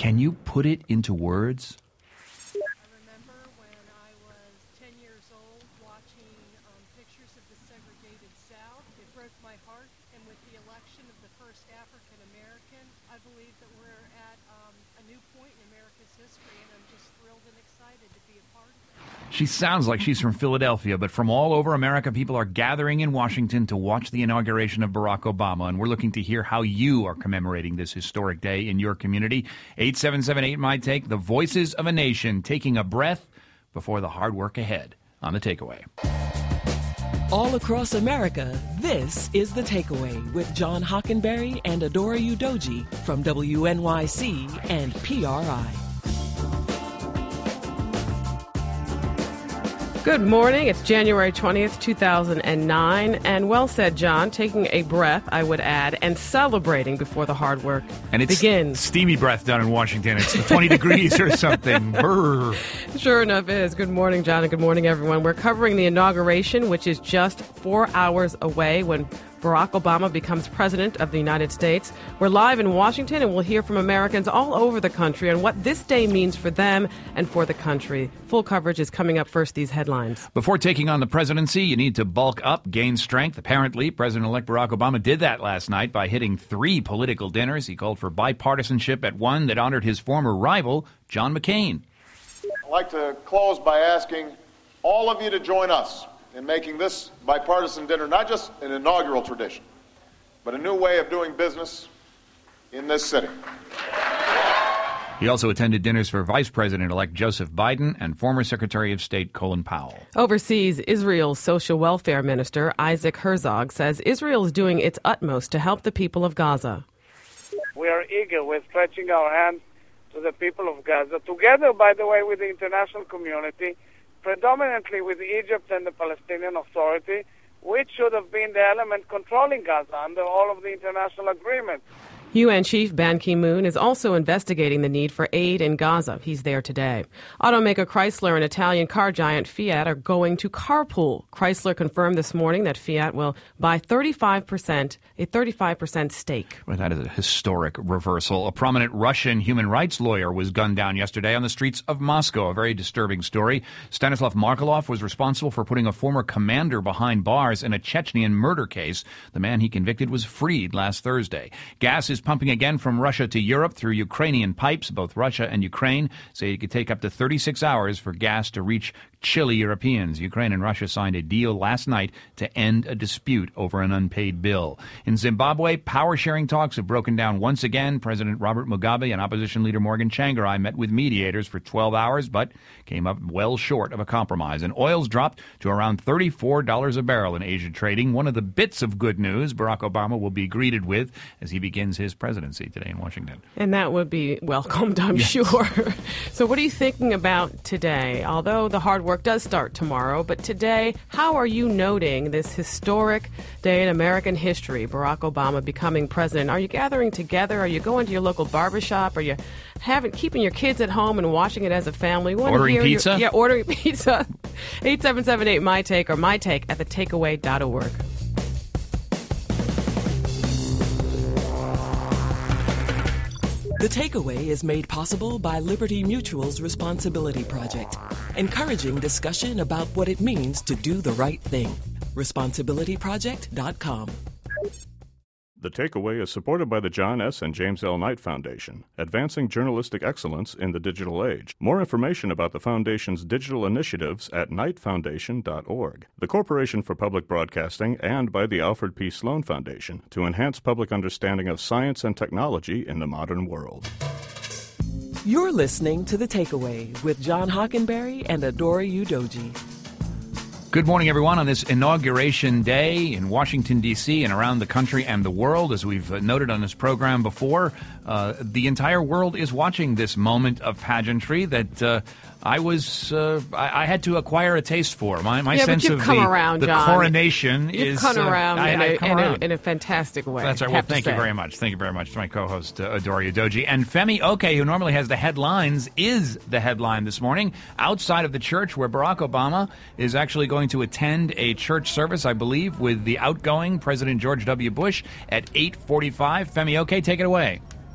Can you put it into words? I remember when I was 10 years old watching pictures of the segregated South. It broke my heart. And with the election of the first African American, I believe that we're at a new point in America's history, and I'm just thrilled and excited to be a part of it. She sounds like she's from Philadelphia, but from all over America, people are gathering in Washington to watch the inauguration of Barack Obama, and we're looking to hear how you are commemorating this historic day in your community. 877-8MY-TAKE, the voices of a nation taking a breath before the hard work ahead on The Takeaway. All across America, this is The Takeaway with John Hockenberry and Adora Udoji from WNYC and PRI. Good morning. It's January 20th, 2009. And well said, John. Taking a breath, I would add, and celebrating before the hard work begins. Steamy breath down in Washington. It's 20 degrees or something. Brr. Sure enough it is. Good morning, John, and good morning, everyone. We're covering the inauguration, which is just 4 hours away when Barack Obama becomes president of the United States. We're live in Washington, and we'll hear from Americans all over the country on what this day means for them and for the country. Full coverage is coming up. First, these headlines. Before taking on the presidency, you need to bulk up, gain strength. Apparently, President-elect Barack Obama did that last night by hitting 3 political dinners. He called for bipartisanship at one that honored his former rival, John McCain. I'd like to close by asking all of you to join us in making this bipartisan dinner not just an inaugural tradition, but a new way of doing business in this city. He also attended dinners for Vice President-elect Joseph Biden and former Secretary of State Colin Powell. Overseas, Israel's social welfare minister, Isaac Herzog, says Israel is doing its utmost to help the people of Gaza. We are eager. We're stretching our hands to the people of Gaza, together, by the way, with the international community, predominantly with Egypt and the Palestinian Authority, which should have been the element controlling Gaza under all of the international agreements. UN Chief Ban Ki-moon is also investigating the need for aid in Gaza. He's there today. Automaker Chrysler and Italian car giant Fiat are going to carpool. Chrysler confirmed this morning that Fiat will buy a 35% stake. Well, that is a historic reversal. A prominent Russian human rights lawyer was gunned down yesterday on the streets of Moscow. A very disturbing story. Stanislav Markelov was responsible for putting a former commander behind bars in a Chechnyan murder case. The man he convicted was freed last Thursday. Gas is pumping again from Russia to Europe through Ukrainian pipes. Both Russia and Ukraine say it could take up to 36 hours for gas to reach chilly Europeans. Ukraine and Russia signed a deal last night to end a dispute over an unpaid bill. In Zimbabwe, power-sharing talks have broken down once again. President Robert Mugabe and opposition leader Morgan Tsvangirai met with mediators for 12 hours, but came up well short of a compromise. And oil's dropped to around $34 a barrel in Asia trading. One of the bits of good news Barack Obama will be greeted with as he begins his presidency today in Washington. And that would be welcomed, I'm sure. So what are you thinking about today? Although the hard work does start tomorrow, but today, how are you noting this historic day in American history, Barack Obama becoming president? Are you gathering together? Are you going to your local barbershop? Are you keeping your kids at home and watching it as a family? Ordering pizza? Ordering pizza. 877-8MY-TAKE or MyTake at thetakeaway.org. The Takeaway is made possible by Liberty Mutual's Responsibility Project, encouraging discussion about what it means to do the right thing. ResponsibilityProject.com. The Takeaway is supported by the John S. and James L. Knight Foundation, advancing journalistic excellence in the digital age. More information about the Foundation's digital initiatives at knightfoundation.org. The Corporation for Public Broadcasting and by the Alfred P. Sloan Foundation to enhance public understanding of science and technology in the modern world. You're listening to The Takeaway with John Hockenberry and Adora Udoji. Good morning, everyone, on this inauguration day in Washington, D.C. and around the country and the world. As we've noted on this program before, the entire world is watching this moment of pageantry that I had to acquire a taste for. My sense of the coronation is... You've come around in a fantastic way. That's right. Well, thank you very much. Thank you very much to my co-host, Adora Udoji. And Femi Oke, who normally has the headlines, is the headline this morning outside of the church where Barack Obama is actually going to attend a church service, I believe, with the outgoing President George W. Bush at 8:45. Femi Oke, take it away.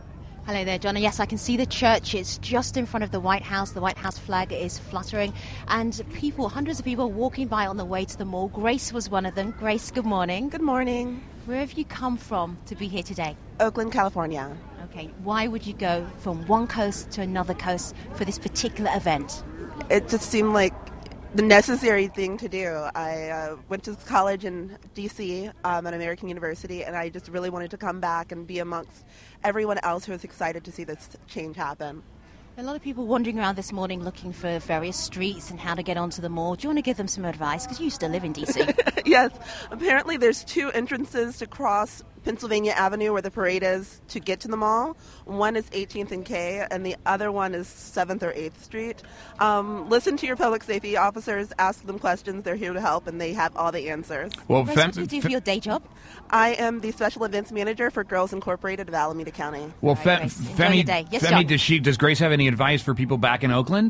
Hello there, John. Yes, I can see the church. It's just in front of the White House. The White House flag is fluttering, and hundreds of people walking by on the way to the mall. Grace was one of them. Grace, good morning. Good morning. Where have you come from to be here today? Oakland, California. Okay, why would you go from one coast to another coast for this particular event? It just seemed like the necessary thing to do. I went to college in D.C. At American University, and I just really wanted to come back and be amongst everyone else who was excited to see this change happen. A lot of people wandering around this morning looking for various streets and how to get onto the mall. Do you want to give them some advice? Because you used to live in D.C. Yes. Apparently there's 2 entrances to cross Pennsylvania Avenue where the parade is to get to the mall. One is 18th and K, and the other one is 7th or 8th Street. Listen to your public safety officers, ask them questions. They're here to help, and they have all the answers. Well, what do you do for your day job? I am the special events manager for Girls Incorporated of Alameda County. Well, Femi, yes, does Grace have any advice for people back in Oakland?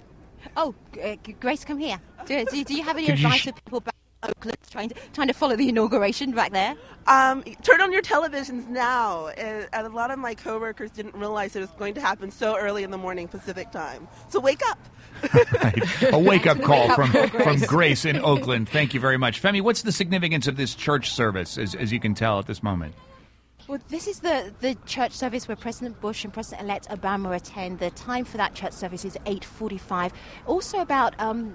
Oh, Grace, come here. Do you have any advice for people back in Oakland trying to follow the inauguration back there? Turn on your televisions now. A lot of my coworkers didn't realize it was going to happen so early in the morning Pacific time. So wake up. Right. A wake-up call from Grace in Oakland. Thank you very much. Femi, what's the significance of this church service, as you can tell at this moment? Well, this is the church service where President Bush and President-elect Obama attend. The time for that church service is 8:45. Also about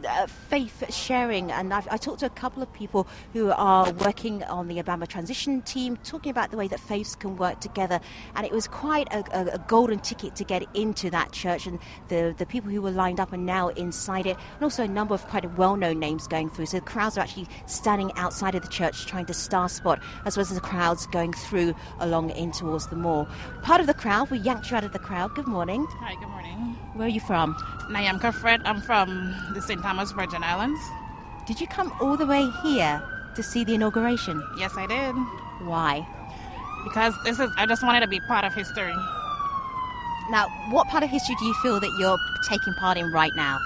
faith sharing, and I talked to a couple of people who are working on the Obama transition team, talking about the way that faiths can work together, and it was quite a golden ticket to get into that church, and the people who were lined up are now inside it, and also a number of quite well-known names going through. So the crowds are actually standing outside of the church trying to star spot, as well as the crowds going through along in towards the mall. Part of the crowd, we yanked you out of the crowd. Good morning. Hi, good morning. Where are you from? Nayamka Fred. I'm from the St. Thomas Virgin Islands. Did you come all the way here to see the inauguration? Yes, I did. Why? Because I just wanted to be part of history. Now, what part of history do you feel that you're taking part in right now?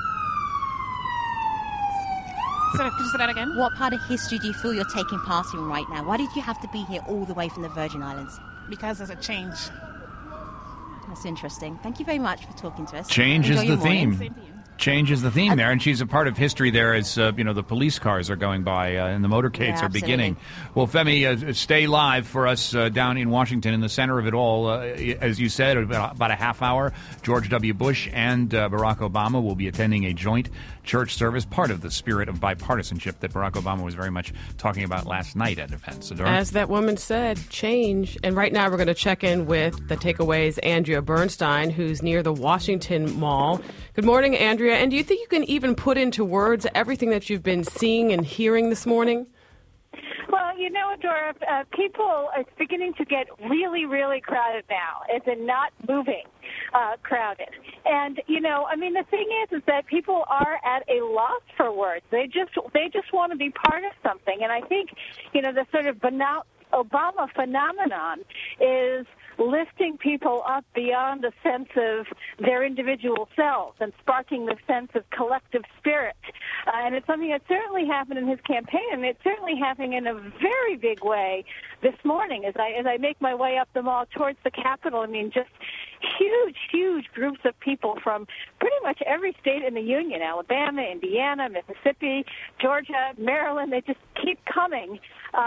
So, could you say that again? What part of history do you feel you're taking part in right now? Why did you have to be here all the way from the Virgin Islands? Because there's a change. That's interesting. Thank you very much for talking to us. Change Enjoy is your the morning. theme. Change is the theme there, and she's a part of history there as, the police cars are going by and the motorcades are beginning. Well, Femi, stay live for us down in Washington in the center of it all. As you said, about a half hour, George W. Bush and Barack Obama will be attending a joint church service, part of the spirit of bipartisanship that Barack Obama was very much talking about last night at events. As that woman said, change. And right now we're going to check in with the Takeaway's Andrea Bernstein, who's near the Washington Mall. Good morning, Andrea. And do you think you can even put into words everything that you've been seeing and hearing this morning? Well, you know, Dora, people are beginning to get really, really crowded now, as in not moving crowded. And, you know, I mean, the thing is that people are at a loss for words. They just want to be part of something. And I think, you know, the sort of Obama phenomenon is lifting people up beyond the sense of their individual selves and sparking the sense of collective spirit. And it's something that certainly happened in his campaign, and it's certainly happening in a very big way this morning as I make my way up the mall towards the Capitol. I mean, just huge groups of people from pretty much every state in the Union, Alabama, Indiana, Mississippi, Georgia, Maryland. They just keep coming.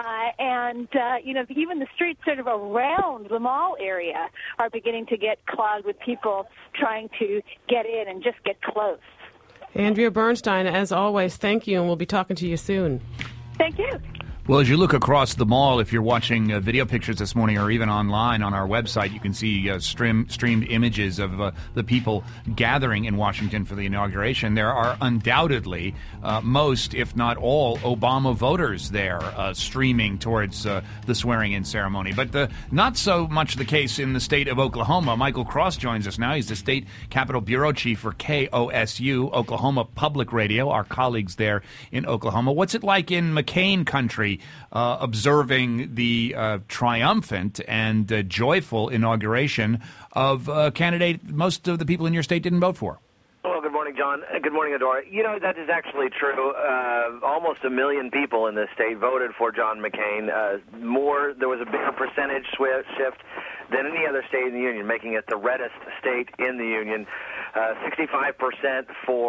You know, even the streets sort of around the mall area are beginning to get clogged with people trying to get in and just get close. Andrea Bernstein, as always, thank you, and we'll be talking to you soon. Thank you. Well, as you look across the mall, if you're watching video pictures this morning or even online on our website, you can see streamed images of the people gathering in Washington for the inauguration. There are undoubtedly most, if not all, Obama voters there streaming towards the swearing-in ceremony. But not so much the case in the state of Oklahoma. Michael Cross joins us now. He's the State Capitol Bureau Chief for KOSU, Oklahoma Public Radio, our colleagues there in Oklahoma. What's it like in McCain country observing the triumphant and joyful inauguration of a candidate most of the people in your state didn't vote for? Well, good morning, John. Good morning, Adora. You know, that is actually true. Almost 1 million people in this state voted for John McCain. There was a bigger percentage shift than any other state in the union, making it the reddest state in the union. 65%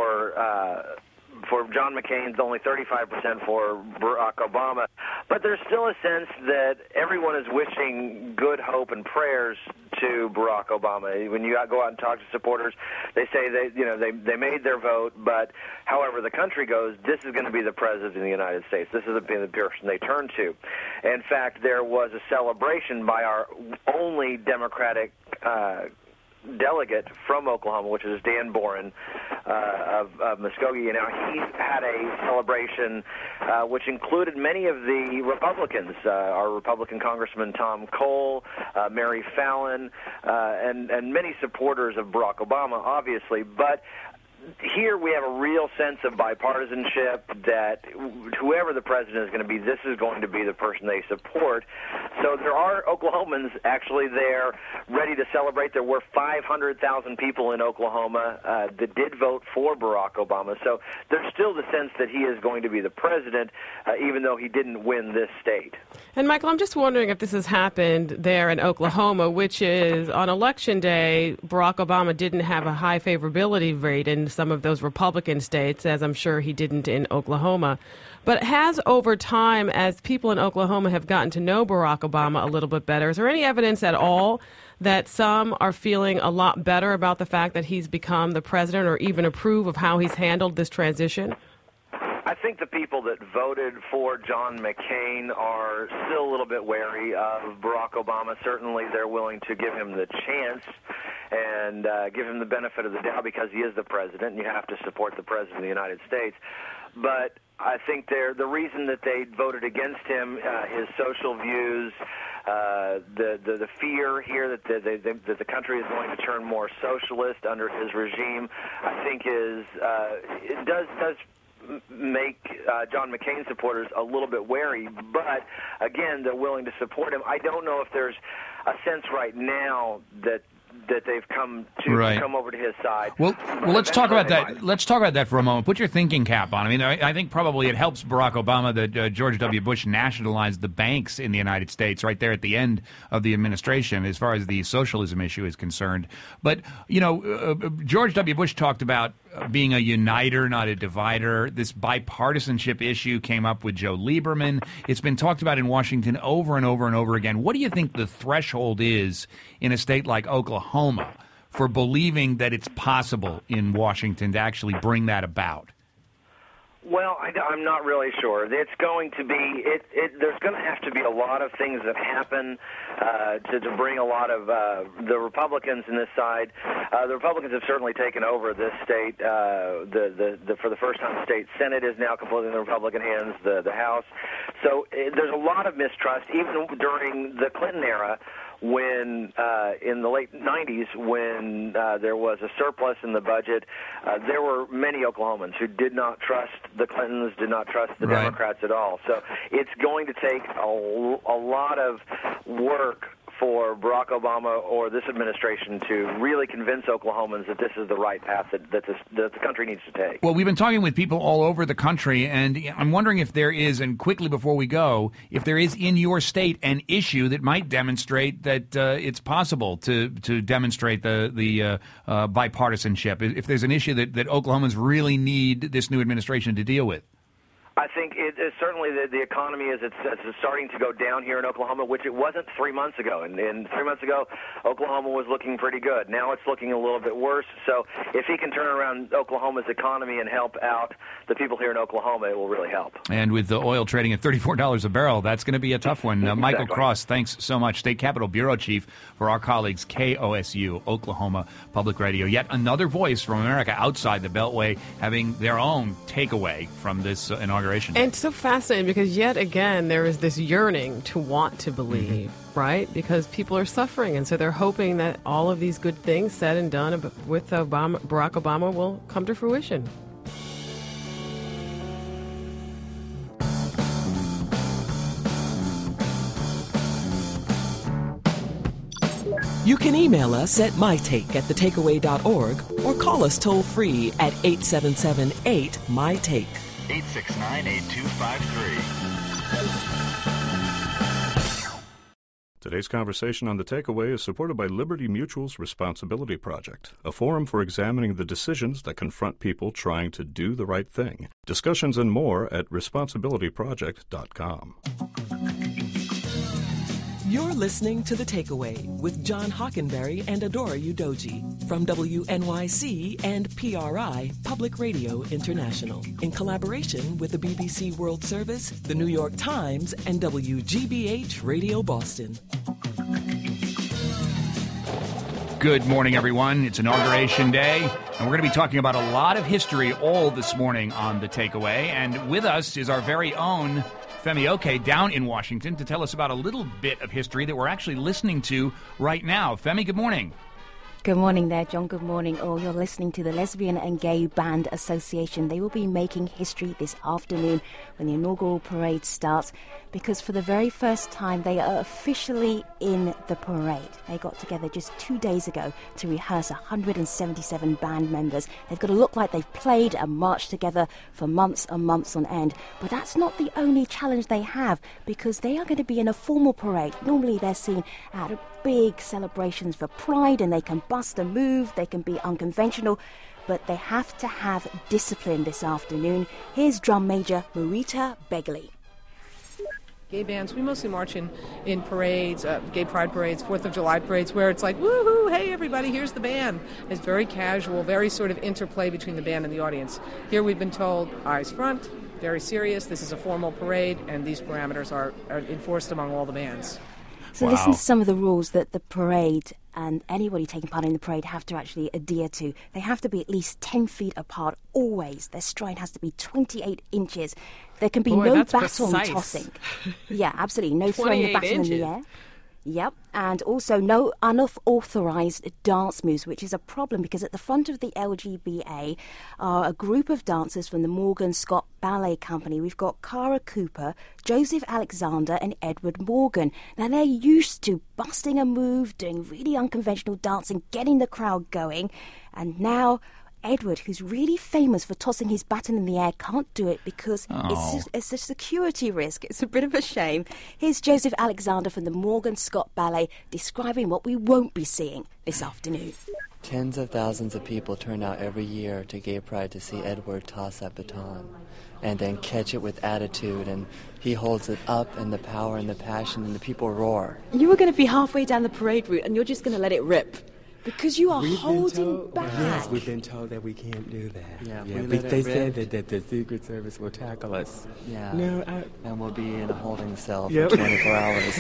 for John McCain's, only 35% for Barack Obama. But there's still a sense that everyone is wishing good hope and prayers to Barack Obama. When you go out and talk to supporters, they say they made their vote, but however the country goes, this is going to be the president of the United States. This is the person they turn to. In fact, there was a celebration by our only Democratic delegate from Oklahoma, which is Dan Boren of Muskogee. Now, he had a celebration which included many of the Republicans, our Republican Congressman Tom Cole, Mary Fallon, and many supporters of Barack Obama, obviously. But here we have a real sense of bipartisanship that whoever the president is going to be, this is going to be the person they support. So there are Oklahomans actually there ready to celebrate. There were 500,000 people in Oklahoma that did vote for Barack Obama. So there's still the sense that he is going to be the president, even though he didn't win this state. And, Michael, I'm just wondering if this has happened there in Oklahoma, which is on Election Day, Barack Obama didn't have a high favorability rate in some of those Republican states, as I'm sure he didn't in Oklahoma. But has over time, as people in Oklahoma have gotten to know Barack Obama a little bit better, is there any evidence at all that some are feeling a lot better about the fact that he's become the president or even approve of how he's handled this transition? I think the people that voted for John McCain are still a little bit wary of Barack Obama. Certainly they're willing to give him the chance and give him the benefit of the doubt because he is the president, and you have to support the president of the United States. But I think the reason that they voted against him, his social views, the fear here that the country is going to turn more socialist under his regime, I think it does make John McCain supporters a little bit wary, but again, they're willing to support him. I don't know if there's a sense right now that they've come over to his side. Well, let's talk about that. Let's talk about that for a moment. Put your thinking cap on. I mean, I think probably it helps Barack Obama that George W. Bush nationalized the banks in the United States right there at the end of the administration, as far as the socialism issue is concerned. But George W. Bush talked about being a uniter, not a divider. This bipartisanship issue came up with Joe Lieberman. It's been talked about in Washington over and over and over again. What do you think the threshold is in a state like Oklahoma for believing that it's possible in Washington to actually bring that about? Well, I'm not really sure. It's going to be there's going to have to be a lot of things that happen to bring a lot of the Republicans in this side. The Republicans have certainly taken over this state. For the first time, the state Senate is now completely in the Republican hands. The House. So there's a lot of mistrust, even during the Clinton era. When in the late 90s, when there was a surplus in the budget, there were many Oklahomans who did not trust the Clintons, did not trust the Democrats at all. So it's going to take a lot of work for Barack Obama or this administration to really convince Oklahomans that this is the right path that the country needs to take. Well, we've been talking with people all over the country, and I'm wondering if there is, and quickly before we go, if there is in your state an issue that might demonstrate that it's possible to demonstrate the bipartisanship, if there's an issue that Oklahomans really need this new administration to deal with. I think certainly the economy is it's starting to go down here in Oklahoma, which it wasn't 3 months ago. And 3 months ago, Oklahoma was looking pretty good. Now it's looking a little bit worse. So if he can turn around Oklahoma's economy and help out the people here in Oklahoma, it will really help. And with the oil trading at $34 a barrel, that's going to be a tough one. Michael Cross, thanks so much. State Capitol Bureau Chief for our colleagues, KOSU, Oklahoma Public Radio. Yet another voice from America outside the Beltway having their own takeaway from this inauguration. And it's so fascinating because yet again there is this yearning to want to believe, right? Because people are suffering, and so they're hoping that all of these good things said and done with Barack Obama will come to fruition. You can email us at mytake@thetakeaway.org or call us toll-free at 877-8-MyTake. 869-8253. Today's conversation on The Takeaway is supported by Liberty Mutual's Responsibility Project, a forum for examining the decisions that confront people trying to do the right thing. Discussions and more at responsibilityproject.com. You're listening to The Takeaway with John Hockenberry and Adora Udoji from WNYC and PRI, Public Radio International, in collaboration with the BBC World Service, the New York Times, and WGBH Radio Boston. Good morning, everyone. It's Inauguration Day, and we're going to be talking about a lot of history all this morning on The Takeaway. And with us is our very own Femi Oke down in Washington to tell us about a little bit of history that we're actually listening to right now. Femi, good morning. Good morning there, John. Good morning. Oh, you're listening to the Lesbian and Gay Band Association. They will be making history this afternoon when the inaugural parade starts, because for the very first time they are officially in the parade. They got together just 2 days ago to rehearse 177 band members. They've got to look like they've played and marched together for months and months on end. But that's not the only challenge they have, because they are going to be in a formal parade. Normally they're seen at big celebrations for Pride, and they can bust and move, they can be unconventional, but they have to have discipline this afternoon. Here's drum major Marita Begley. Gay bands, we mostly march in parades, gay pride parades, 4th of July parades, where it's like, woohoo, hey everybody, here's the band. It's very casual, very sort of interplay between the band and the audience. Here we've been told, eyes front, very serious, this is a formal parade, and these parameters are enforced among all the bands. So listen to some of the rules that the parade and anybody taking part in the parade have to actually adhere to. They have to be at least 10 feet apart always. Their stride has to be 28 inches. There can be no baton tossing. Yeah, absolutely. No throwing the baton in the air. Yep, and also no unauthorized dance moves, which is a problem because at the front of the LGBA are a group of dancers from the Morgan Scott Ballet Company. We've got Cara Cooper, Joseph Alexander, and Edward Morgan. Now, they're used to busting a move, doing really unconventional dancing, getting the crowd going, and now Edward, who's really famous for tossing his baton in the air, can't do it because it's a security risk. It's a bit of a shame. Here's Joseph Alexander from the Morgan Scott Ballet describing what we won't be seeing this afternoon. Tens of thousands of people turn out every year to Gay Pride to see Edward toss that baton and then catch it with attitude, and he holds it up and the power and the passion, and the people roar. You were going to be halfway down the parade route and you're just going to let it rip. Because you are holding back. Yes, we've been told that we can't do that. Yeah, they said that the Secret Service will tackle us. Yeah, no, and we'll be in a holding cell for 24 hours.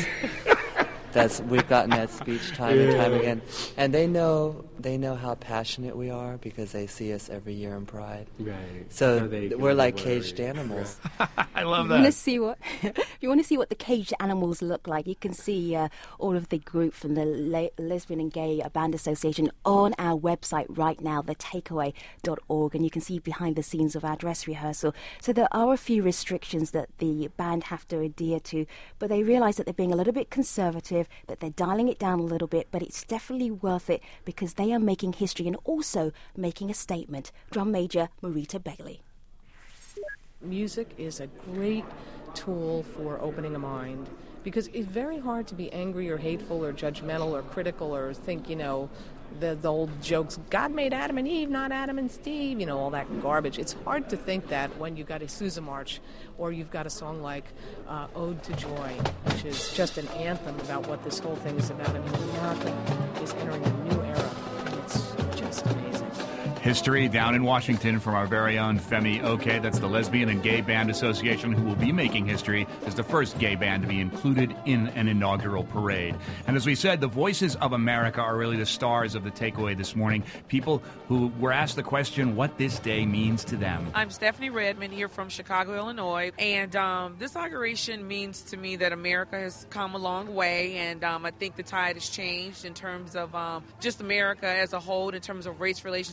We've gotten that speech time and time again, and they know how passionate we are because they see us every year in Pride. Right. So we're like caged animals. I love that. If you want to see what the caged animals look like, you can see all of the group from the Lesbian and Gay Band Association on our website right now, thetakeaway.org, and you can see behind the scenes of our dress rehearsal. So there are a few restrictions that the band have to adhere to, but they realise that they're being a little bit conservative, that they're dialing it down a little bit, but it's definitely worth it because they are making history and also making a statement. Drum major Marita Begley. Music is a great tool for opening a mind because it's very hard to be angry or hateful or judgmental or critical or think, the old jokes, God made Adam and Eve, not Adam and Steve, all that garbage. It's hard to think that when you've got a Sousa March or you've got a song like Ode to Joy, which is just an anthem about what this whole thing is about. I mean, America is entering a new era, and it's just amazing. History down in Washington from our very own Femi Oke. That's the Lesbian and Gay Band Association, who will be making history as the first gay band to be included in an inaugural parade. And as we said, the voices of America are really the stars of the takeaway this morning. People who were asked the question what this day means to them. I'm Stephanie Redmond here from Chicago, Illinois. And this inauguration means to me that America has come a long way. And I think the tide has changed in terms of just America as a whole, in terms of race relations. I think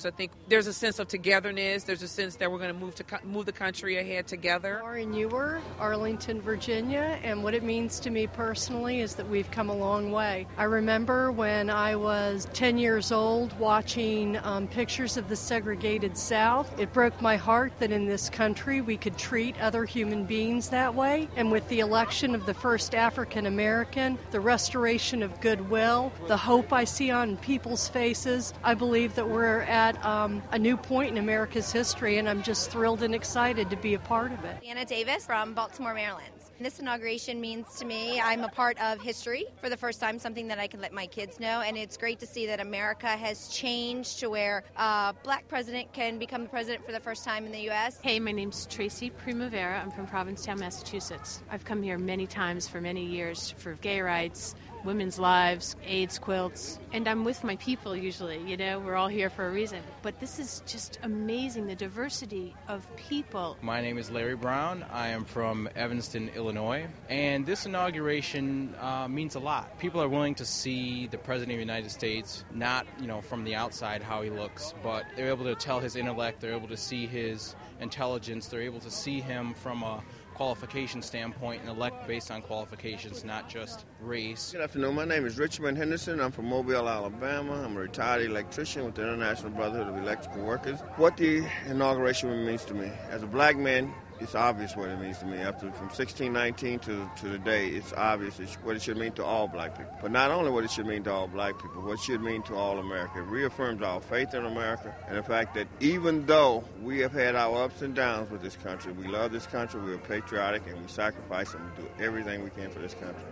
there's a sense of togetherness. There's a sense that we're going to move the country ahead together. Lauren Ewer, Arlington, Virginia, and what it means to me personally is that we've come a long way. I remember when I was 10 years old watching pictures of the segregated South. It broke my heart that in this country we could treat other human beings that way. And with the election of the first African American, the restoration of goodwill, the hope I see on people's faces, I believe that we're at a new point in America's history, and I'm just thrilled and excited to be a part of it. Anna Davis from Baltimore, Maryland. This inauguration means to me I'm a part of history for the first time, something that I can let my kids know, and it's great to see that America has changed to where a black president can become the president for the first time in the U.S. Hey, my name's Tracy Primavera. I'm from Provincetown, Massachusetts. I've come here many times for many years for gay rights, women's lives, AIDS quilts, and I'm with my people usually, we're all here for a reason. But this is just amazing, the diversity of people. My name is Larry Brown. I am from Evanston, Illinois, and this inauguration means a lot. People are willing to see the President of the United States, not, from the outside how he looks, but they're able to tell his intellect, they're able to see his intelligence, they're able to see him from a qualification standpoint and elect based on qualifications, not just race. Good afternoon. My name is Richmond Henderson. I'm from Mobile, Alabama. I'm a retired electrician with the International Brotherhood of Electrical Workers. What the inauguration means to me, as a black man, it's obvious what it means to me. From 1619 to today, it's obvious what it should mean to all black people. But not only what it should mean to all black people, what it should mean to all America. It reaffirms our faith in America and the fact that even though we have had our ups and downs with this country, we love this country, we're patriotic, and we sacrifice and we do everything we can for this country.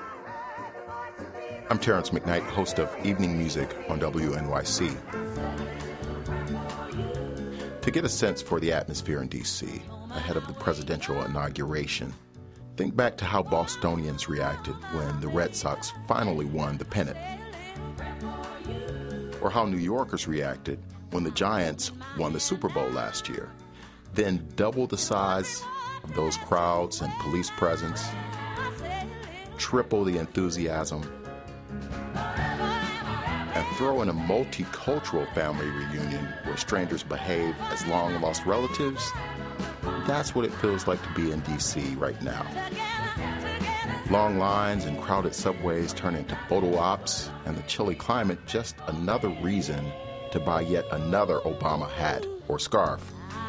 I'm Terrence McKnight, host of Evening Music on WNYC. To get a sense for the atmosphere in D.C. ahead of the presidential inauguration, think back to how Bostonians reacted when the Red Sox finally won the pennant, or how New Yorkers reacted when the Giants won the Super Bowl last year. Then double the size of those crowds and police presence, triple the enthusiasm, and throw in a multicultural family reunion where strangers behave as long-lost relatives. That's what it feels like to be in D.C. right now. Long lines and crowded subways turn into photo ops, and the chilly climate just another reason to buy yet another Obama hat or scarf.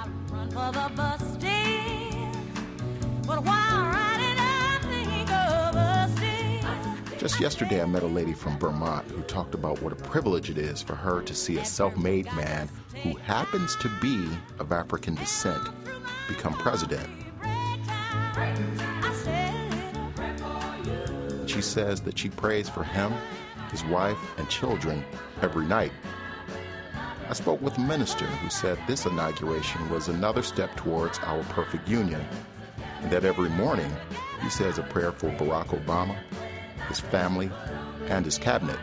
Just yesterday, I met a lady from Vermont who talked about what a privilege it is for her to see a self-made man who happens to be of African descent become president. She says that she prays for him, his wife, and children every night. I spoke with a minister who said this inauguration was another step towards our perfect union, and that every morning he says a prayer for Barack Obama, his family, and his cabinet.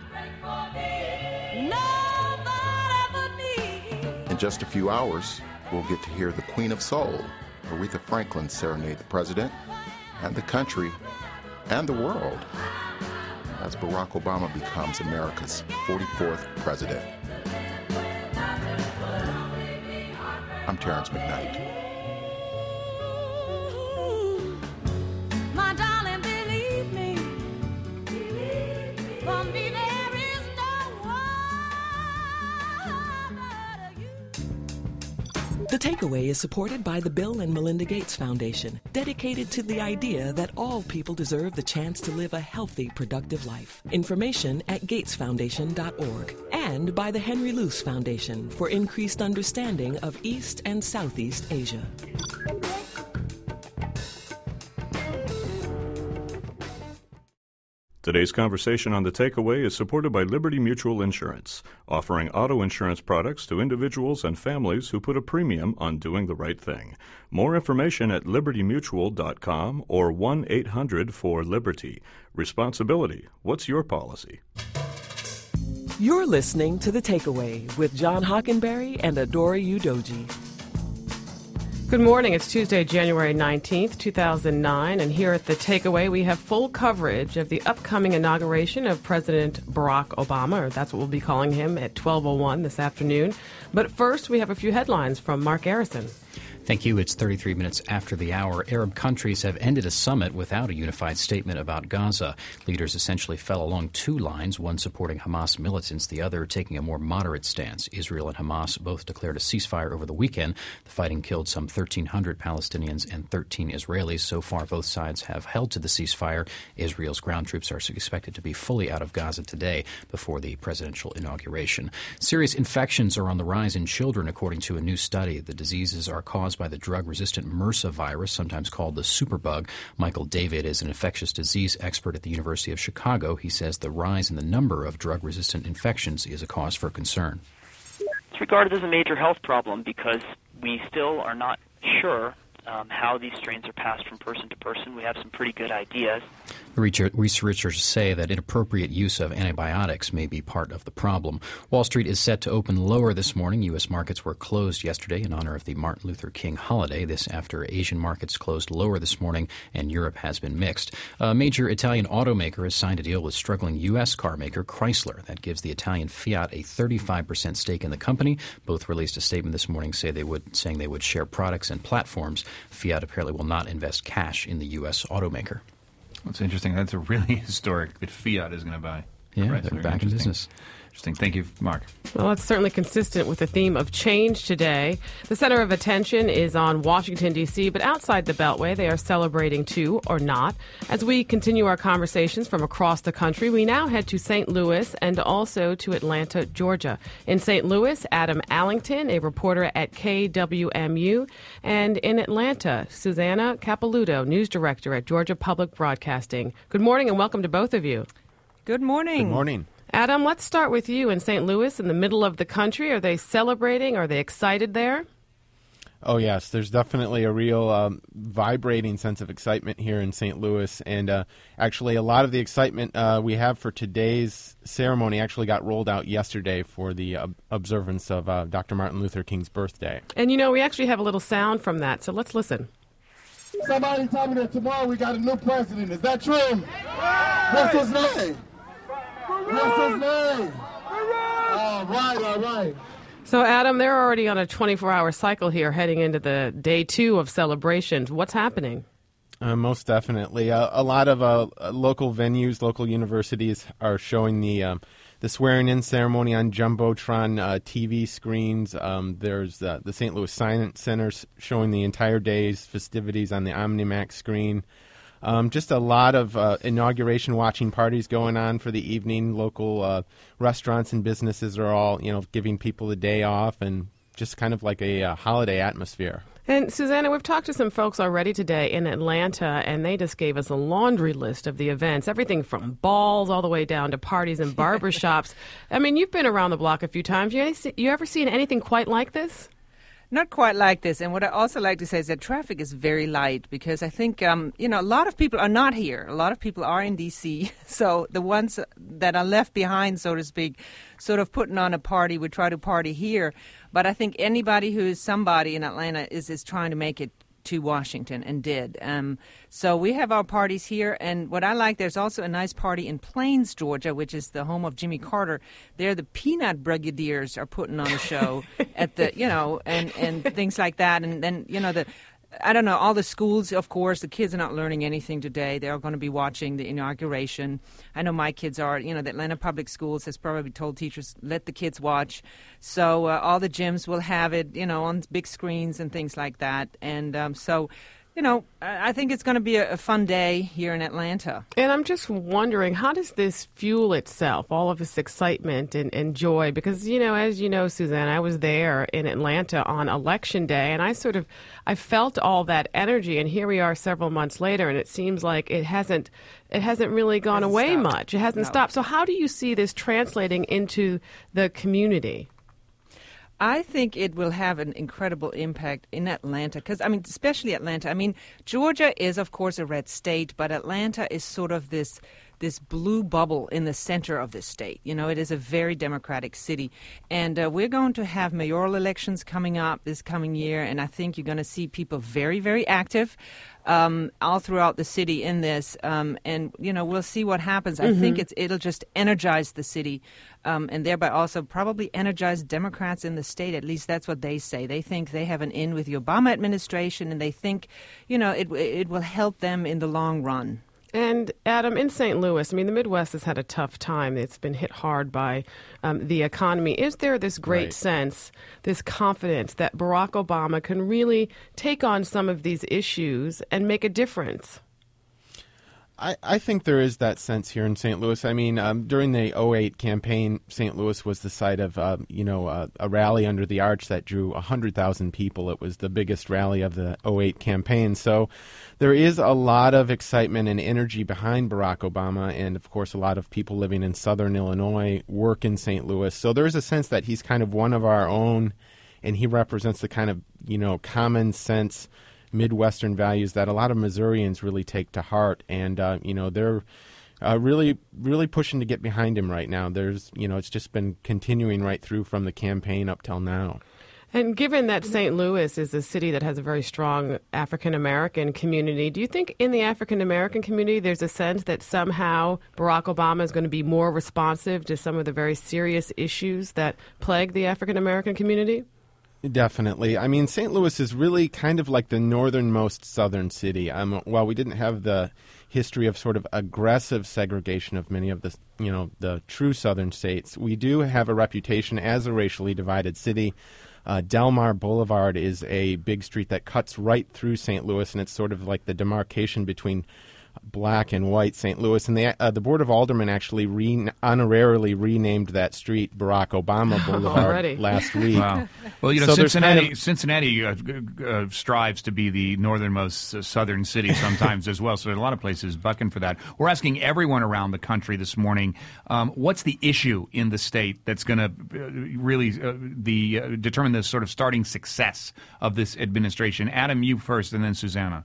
In just a few hours, we'll get to hear the Queen of Soul, Aretha Franklin, serenade the president and the country and the world as Barack Obama becomes America's 44th president. I'm Terrence McKnight. The Takeaway is supported by the Bill and Melinda Gates Foundation, dedicated to the idea that all people deserve the chance to live a healthy, productive life. Information at gatesfoundation.org. And by the Henry Luce Foundation for increased understanding of East and Southeast Asia. Today's conversation on The Takeaway is supported by Liberty Mutual Insurance, offering auto insurance products to individuals and families who put a premium on doing the right thing. More information at libertymutual.com or 1-800-4-LIBERTY. Responsibility. What's your policy? You're listening to The Takeaway with John Hockenberry and Adora Udoji. Good morning. It's Tuesday, January 19th, 2009, and here at The Takeaway, we have full coverage of the upcoming inauguration of President Barack Obama, or that's what we'll be calling him, at 12:01 this afternoon. But first, we have a few headlines from Mark Garrison. Thank you. It's 33 minutes after the hour. Arab countries have ended a summit without a unified statement about Gaza. Leaders essentially fell along two lines, one supporting Hamas militants, the other taking a more moderate stance. Israel and Hamas both declared a ceasefire over the weekend. The fighting killed some 1,300 Palestinians and 13 Israelis. So far, both sides have held to the ceasefire. Israel's ground troops are expected to be fully out of Gaza today before the presidential inauguration. Serious infections are on the rise in children, according to a new study. The diseases are caused by the drug-resistant MRSA virus, sometimes called the superbug. Michael David is an infectious disease expert at the University of Chicago. He says the rise in the number of drug-resistant infections is a cause for concern. It's regarded as a major health problem because we still are not sure how these strains are passed from person to person. We have some pretty good ideas. Researchers say that inappropriate use of antibiotics may be part of the problem. Wall Street is set to open lower this morning. U.S. markets were closed yesterday in honor of the Martin Luther King holiday. This after Asian markets closed lower this morning and Europe has been mixed. A major Italian automaker has signed a deal with struggling U.S. car maker Chrysler. That gives the Italian Fiat a 35% stake in the company. Both released a statement this morning saying they would share products and platforms. Fiat apparently will not invest cash in the U.S. automaker. That's interesting. That's a really historic that Fiat is going to buy. Yeah, they're back in business. Interesting. Thank you, Mark. Well, it's certainly consistent with the theme of change today. The center of attention is on Washington, D.C., but outside the Beltway, they are celebrating too, or not. As we continue our conversations from across the country, we now head to St. Louis and also to Atlanta, Georgia. In St. Louis, Adam Allington, a reporter at KWMU, and in Atlanta, Susanna Capilouto, news director at Georgia Public Broadcasting. Good morning and welcome to both of you. Good morning. Good morning. Adam, let's start with you in St. Louis, in the middle of the country. Are they celebrating? Are they excited there? Oh, yes. There's definitely a real vibrating sense of excitement here in St. Louis. And actually, a lot of the excitement we have for today's ceremony actually got rolled out yesterday for the observance of Dr. Martin Luther King's birthday. And, you know, we actually have a little sound from that, so let's listen. Somebody told me that tomorrow we got a new president. Is that true? What's his name? What's his name? All right. So, Adam, they're already on a 24-hour cycle here heading into the day two of celebrations. What's happening? Most definitely. A lot of local venues, local universities are showing the swearing-in ceremony on Jumbotron TV screens. There's the St. Louis Science Center showing the entire day's festivities on the OmniMax screen. Just a lot of inauguration watching parties going on for the evening. Local restaurants and businesses are all, giving people a day off and just kind of like a holiday atmosphere. And, Susanna, we've talked to some folks already today in Atlanta, and they just gave us a laundry list of the events, everything from balls all the way down to parties and barbershops. I mean, you've been around the block a few times. You ever seen anything quite like this? Not quite like this. And what I also like to say is that traffic is very light because I think, a lot of people are not here. A lot of people are in D.C. So the ones that are left behind, so to speak, sort of putting on a party, would try to party here. But I think anybody who is somebody in Atlanta is trying to make it to Washington and did. So we have our parties here. And what I like, there's also a nice party in Plains, Georgia, which is the home of Jimmy Carter. There, the Peanut Brigadiers are putting on a show at the, and things like that. And then, all the schools, of course, the kids are not learning anything today. They're going to be watching the inauguration. I know my kids are, the Atlanta Public Schools has probably told teachers, let the kids watch. So all the gyms will have it, on big screens and things like that. And I think it's going to be a fun day here in Atlanta. And I'm just wondering, how does this fuel itself, all of this excitement and joy? Because, as you know, Suzanne, I was there in Atlanta on Election Day, and I felt all that energy, and here we are several months later, and it seems like it hasn't really gone away much. It hasn't stopped. So how do you see this translating into the community? I think it will have an incredible impact in Atlanta because, especially Atlanta. Georgia is, of course, a red state, but Atlanta is sort of this this blue bubble in the center of the state. You know, it is a very democratic city. And we're going to have mayoral elections coming up this coming year, and I think you're going to see people very, very active all throughout the city in this. And, you know, we'll see what happens. I think it'll just energize the city and thereby also probably energize Democrats in the state. At least that's what they say. They think they have an in with the Obama administration, and they think, you know, it will help them in the long run. And, Adam, in St. Louis, I mean, the Midwest has had a tough time. It's been hit hard by the economy. Is there this great sense, this confidence that Barack Obama can really take on some of these issues and make a difference? I think there is that sense here in St. Louis. I mean, during the 2008 campaign, St. Louis was the site of, a rally under the arch that drew 100,000 people. It was the biggest rally of the 2008 campaign. So there is a lot of excitement and energy behind Barack Obama. And, of course, a lot of people living in southern Illinois work in St. Louis. So there's a sense that he's kind of one of our own, and he represents the kind of, common sense Midwestern values that a lot of Missourians really take to heart, and they're really, really pushing to get behind him right now. There's, it's just been continuing right through from the campaign up till now. And given that St. Louis is a city that has a very strong African-American community, do you think in the African-American community there's a sense that somehow Barack Obama is going to be more responsive to some of the very serious issues that plague the African-American community? Definitely. I mean, St. Louis is really kind of like the northernmost southern city. While we didn't have the history of sort of aggressive segregation of many of the, the true southern states, we do have a reputation as a racially divided city. Delmar Boulevard is a big street that cuts right through St. Louis, and it's sort of like the demarcation between black and white St. Louis, and the Board of Aldermen actually honorarily renamed that street Barack Obama Boulevard last week. Wow. Well, so Cincinnati strives to be the northernmost southern city sometimes as well, so there are a lot of places bucking for that. We're asking everyone around the country this morning, what's the issue in the state that's going to really determine the sort of starting success of this administration? Adam, you first, and then Susanna.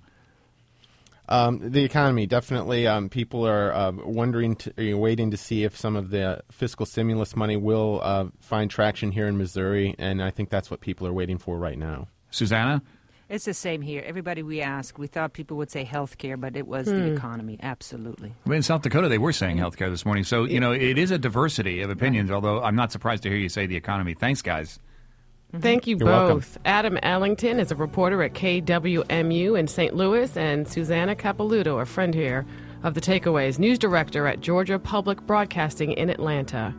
The economy, definitely. People are waiting to see if some of the fiscal stimulus money will find traction here in Missouri, and I think that's what people are waiting for right now. Susanna? It's the same here. Everybody we asked, we thought people would say health care, but it was the economy, absolutely. I mean, in South Dakota, they were saying health care this morning. So, it is a diversity of opinions, although I'm not surprised to hear you say the economy. Thanks, guys. Thank you You're both. welcome. Adam Ellington is a reporter at KWMU in St. Louis, and Susanna Capelouto, a friend here of The Takeaways, news director at Georgia Public Broadcasting in Atlanta.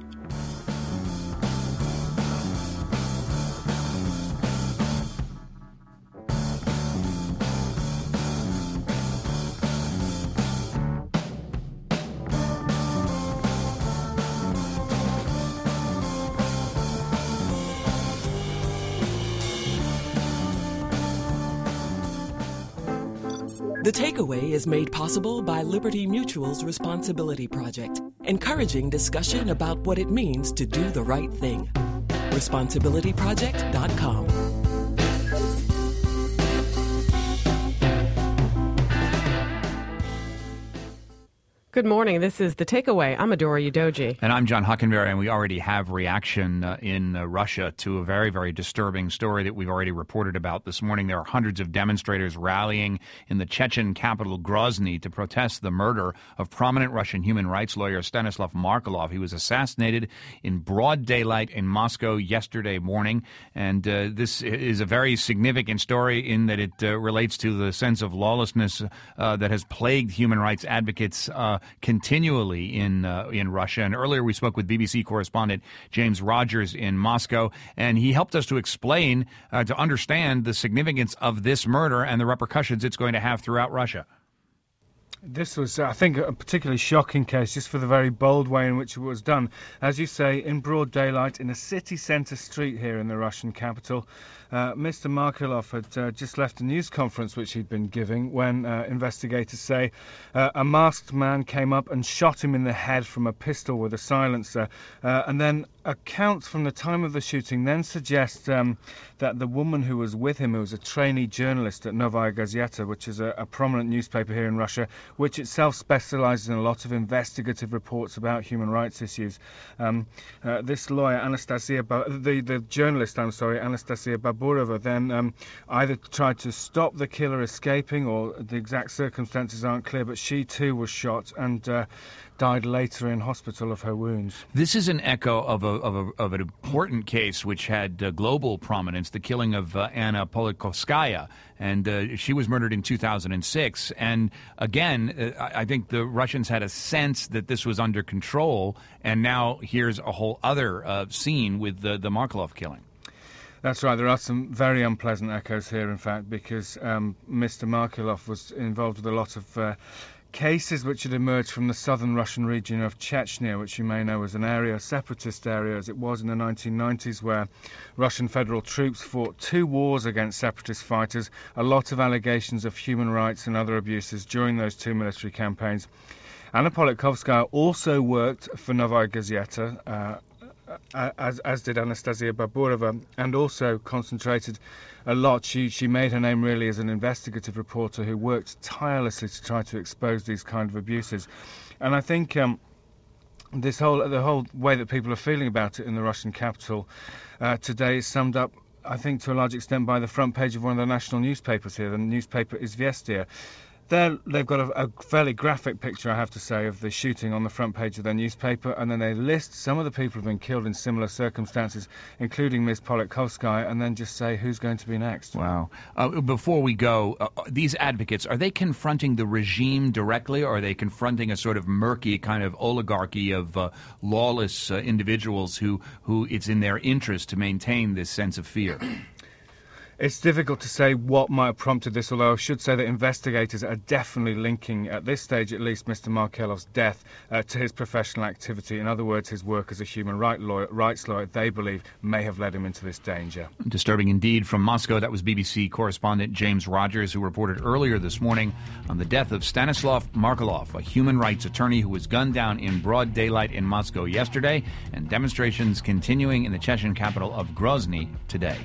The Takeaway is made possible by Liberty Mutual's Responsibility Project, encouraging discussion about what it means to do the right thing. ResponsibilityProject.com. Good morning. This is The Takeaway. I'm Adora Udoji. And I'm John Hockenberry, and we already have reaction in Russia to a very, very disturbing story that we've already reported about this morning. There are hundreds of demonstrators rallying in the Chechen capital Grozny to protest the murder of prominent Russian human rights lawyer Stanislav Markelov. He was assassinated in broad daylight in Moscow yesterday morning, and this is a very significant story in that it relates to the sense of lawlessness that has plagued human rights advocates continually in Russia. And earlier we spoke with BBC correspondent James Rogers in Moscow, and he helped us to explain, to understand the significance of this murder and the repercussions it's going to have throughout Russia. This was, I think, a particularly shocking case just for the very bold way in which it was done. As you say, in broad daylight in a city centre street here in the Russian capital. Mr. Markelov had just left a news conference which he'd been giving when investigators say a masked man came up and shot him in the head from a pistol with a silencer. And then accounts from the time of the shooting then suggest that the woman who was with him, who was a trainee journalist at Novaya Gazeta, which is a prominent newspaper here in Russia, which itself specialises in a lot of investigative reports about human rights issues. This lawyer, the journalist, Anastasia Baburova, then either tried to stop the killer escaping, or the exact circumstances aren't clear, but she too was shot and died later in hospital of her wounds. This is an echo of an important case which had global prominence, the killing of Anna Politkovskaya, and she was murdered in 2006. And again, I think the Russians had a sense that this was under control, and now here's a whole other scene with the Markelov killing. That's right. There are some very unpleasant echoes here, in fact, because Mr. Markelov was involved with a lot of cases which had emerged from the southern Russian region of Chechnya, which you may know as a separatist area, as it was in the 1990s, where Russian federal troops fought 2 wars against separatist fighters, a lot of allegations of human rights and other abuses during those 2 military campaigns. Anna Politkovskaya also worked for Novaya Gazeta, as did Anastasia Baburova, and also concentrated a lot. She made her name really as an investigative reporter who worked tirelessly to try to expose these kind of abuses. And I think the whole way that people are feeling about it in the Russian capital today is summed up, I think, to a large extent by the front page of one of the national newspapers here, the newspaper Izvestia. They've got a fairly graphic picture, I have to say, of the shooting on the front page of their newspaper, and then they list some of the people who have been killed in similar circumstances, including Ms. Politkovskaya, and then just say who's going to be next. Wow. Before we go, these advocates, are they confronting the regime directly, or are they confronting a sort of murky kind of oligarchy of lawless individuals who it's in their interest to maintain this sense of fear? It's difficult to say what might have prompted this, although I should say that investigators are definitely linking, at this stage at least, Mr. Markelov's death to his professional activity. In other words, his work as a human rights lawyer, they believe, may have led him into this danger. Disturbing indeed. From Moscow, that was BBC correspondent James Rogers, who reported earlier this morning on the death of Stanislav Markelov, a human rights attorney who was gunned down in broad daylight in Moscow yesterday, and demonstrations continuing in the Chechen capital of Grozny today.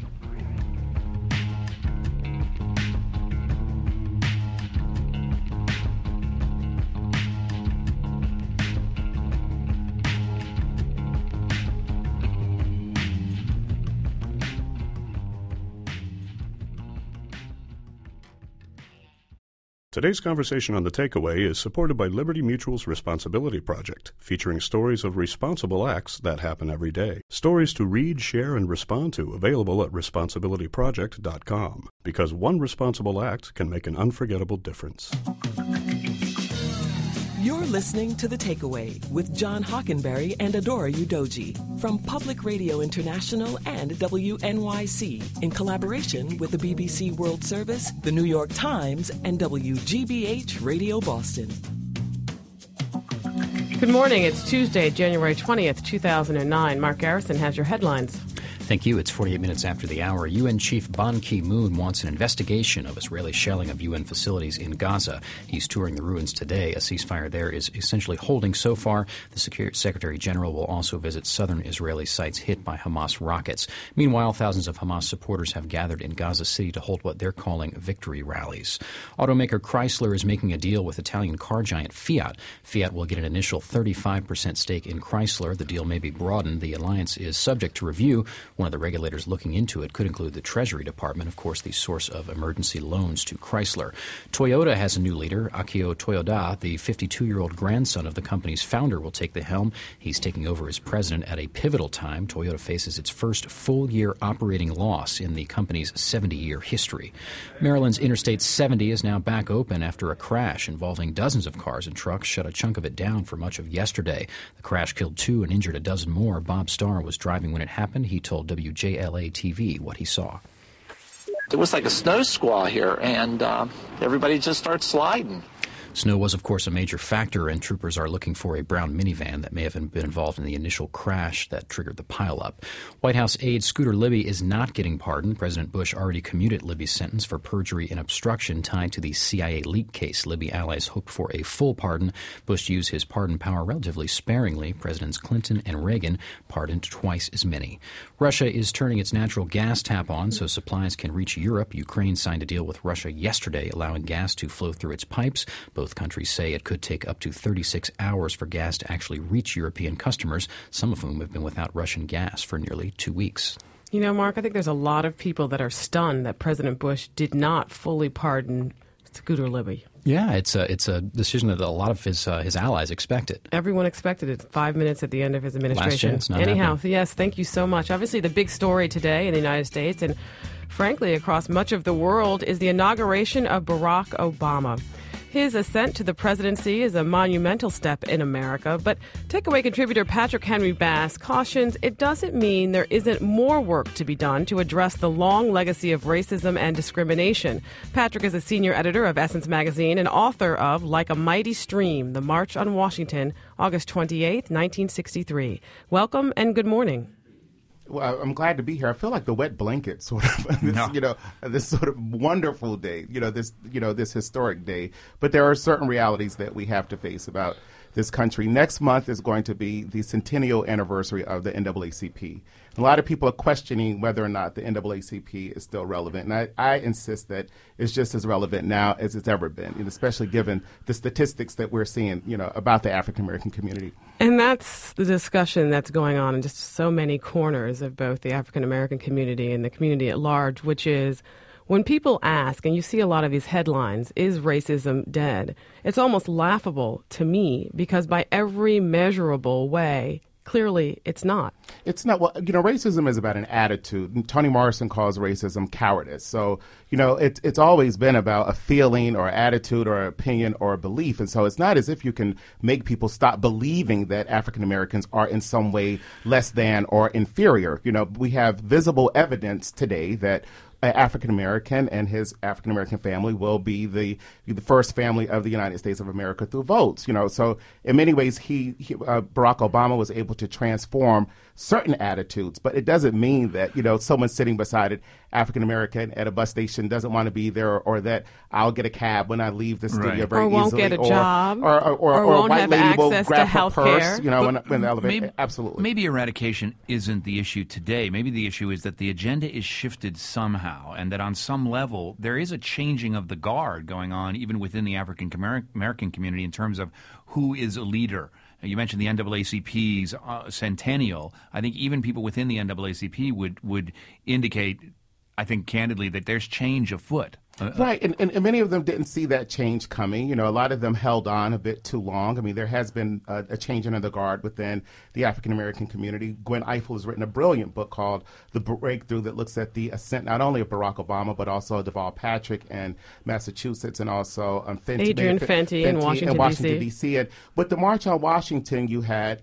Today's conversation on The Takeaway is supported by Liberty Mutual's Responsibility Project, featuring stories of responsible acts that happen every day. Stories to read, share, and respond to, available at responsibilityproject.com. Because one responsible act can make an unforgettable difference. You're listening to The Takeaway with John Hockenberry and Adora Udoji from Public Radio International and WNYC in collaboration with the BBC World Service, the New York Times, and WGBH Radio Boston. Good morning. It's Tuesday, January 20th, 2009. Mark Garrison has your headlines. Thank you. It's 48 minutes after the hour. UN Chief Ban Ki-moon wants an investigation of Israeli shelling of UN facilities in Gaza. He's touring the ruins today. A ceasefire there is essentially holding so far. The Secretary General will also visit southern Israeli sites hit by Hamas rockets. Meanwhile, thousands of Hamas supporters have gathered in Gaza City to hold what they're calling victory rallies. Automaker Chrysler is making a deal with Italian car giant Fiat. Fiat will get an initial 35% stake in Chrysler. The deal may be broadened. The alliance is subject to review. One of the regulators looking into it could include the Treasury Department, of course, the source of emergency loans to Chrysler. Toyota has a new leader. Akio Toyoda, the 52-year-old grandson of the company's founder, will take the helm. He's taking over as president at a pivotal time. Toyota faces its first full-year operating loss in the company's 70-year history. Maryland's Interstate 70 is now back open after a crash involving dozens of cars and trucks shut a chunk of it down for much of yesterday. The crash killed 2 and injured a dozen more. Bob Starr was driving when it happened. He told WJLA-TV what he saw. It was like a snow squall here, and everybody just started sliding. Snow was, of course, a major factor, and troopers are looking for a brown minivan that may have been involved in the initial crash that triggered the pileup. White House aide Scooter Libby is not getting pardoned. President Bush already commuted Libby's sentence for perjury and obstruction tied to the CIA leak case. Libby allies hoped for a full pardon. Bush used his pardon power relatively sparingly. Presidents Clinton and Reagan pardoned twice as many. Russia is turning its natural gas tap on so supplies can reach Europe. Ukraine signed a deal with Russia yesterday, allowing gas to flow through its pipes. Both Both countries say it could take up to 36 hours for gas to actually reach European customers, some of whom have been without Russian gas for nearly 2 weeks. You know, Mark, I think there's a lot of people that are stunned that President Bush did not fully pardon Scooter Libby. Yeah, it's a decision that a lot of his allies expected. Everyone expected it 5 minutes at the end of his administration. Last chance, not Anyhow, happening. yes, thank you so much. Obviously, the big story today in the United States and, frankly, across much of the world is the inauguration of Barack Obama. His ascent to the presidency is a monumental step in America, but Takeaway contributor Patrick Henry Bass cautions it doesn't mean there isn't more work to be done to address the long legacy of racism and discrimination. Patrick is a senior editor of Essence Magazine and author of Like a Mighty Stream, The March on Washington, August 28, 1963. Welcome and good morning. Well, I'm glad to be here. I feel like the wet blanket, sort of. This sort of wonderful day. This historic day. But there are certain realities that we have to face about this country. Next month is going to be the centennial anniversary of the NAACP. A lot of people are questioning whether or not the NAACP is still relevant, and I insist that it's just as relevant now as it's ever been, and especially given the statistics that we're seeing, about the African American community. And that's the discussion that's going on in just so many corners of both the African American community and the community at large, which is when people ask, and you see a lot of these headlines, is racism dead? It's almost laughable to me because by every measurable way, clearly it's not. It's not. Well, racism is about an attitude. And Toni Morrison calls racism cowardice. So, it's always been about a feeling or attitude or opinion or belief. And so it's not as if you can make people stop believing that African Americans are in some way less than or inferior. We have visible evidence today that African American and his African American family will be the first family of the United States of America through votes. So in many ways, Barack Obama was able to transform certain attitudes, but it doesn't mean that someone sitting beside an African American at a bus station doesn't want to be there, or that I'll get a cab when I leave the studio very easily, or won't get a job, or won't a white have lady will access grab to her health purse, care. when the elevator. Absolutely. Maybe eradication isn't the issue today. Maybe the issue is that the agenda is shifted somehow, and that on some level there is a changing of the guard going on even within the African American community in terms of who is a leader. You mentioned the NAACP's centennial. I think even people within the NAACP would indicate, I think candidly, that there's change afoot. Right, and many of them didn't see that change coming. A lot of them held on a bit too long. I mean, there has been a changing of the guard within the African-American community. Gwen Ifill has written a brilliant book called The Breakthrough that looks at the ascent not only of Barack Obama, but also Deval Patrick in Massachusetts, and also Adrian Fenty in Washington, D.C. And with the March on Washington, you had,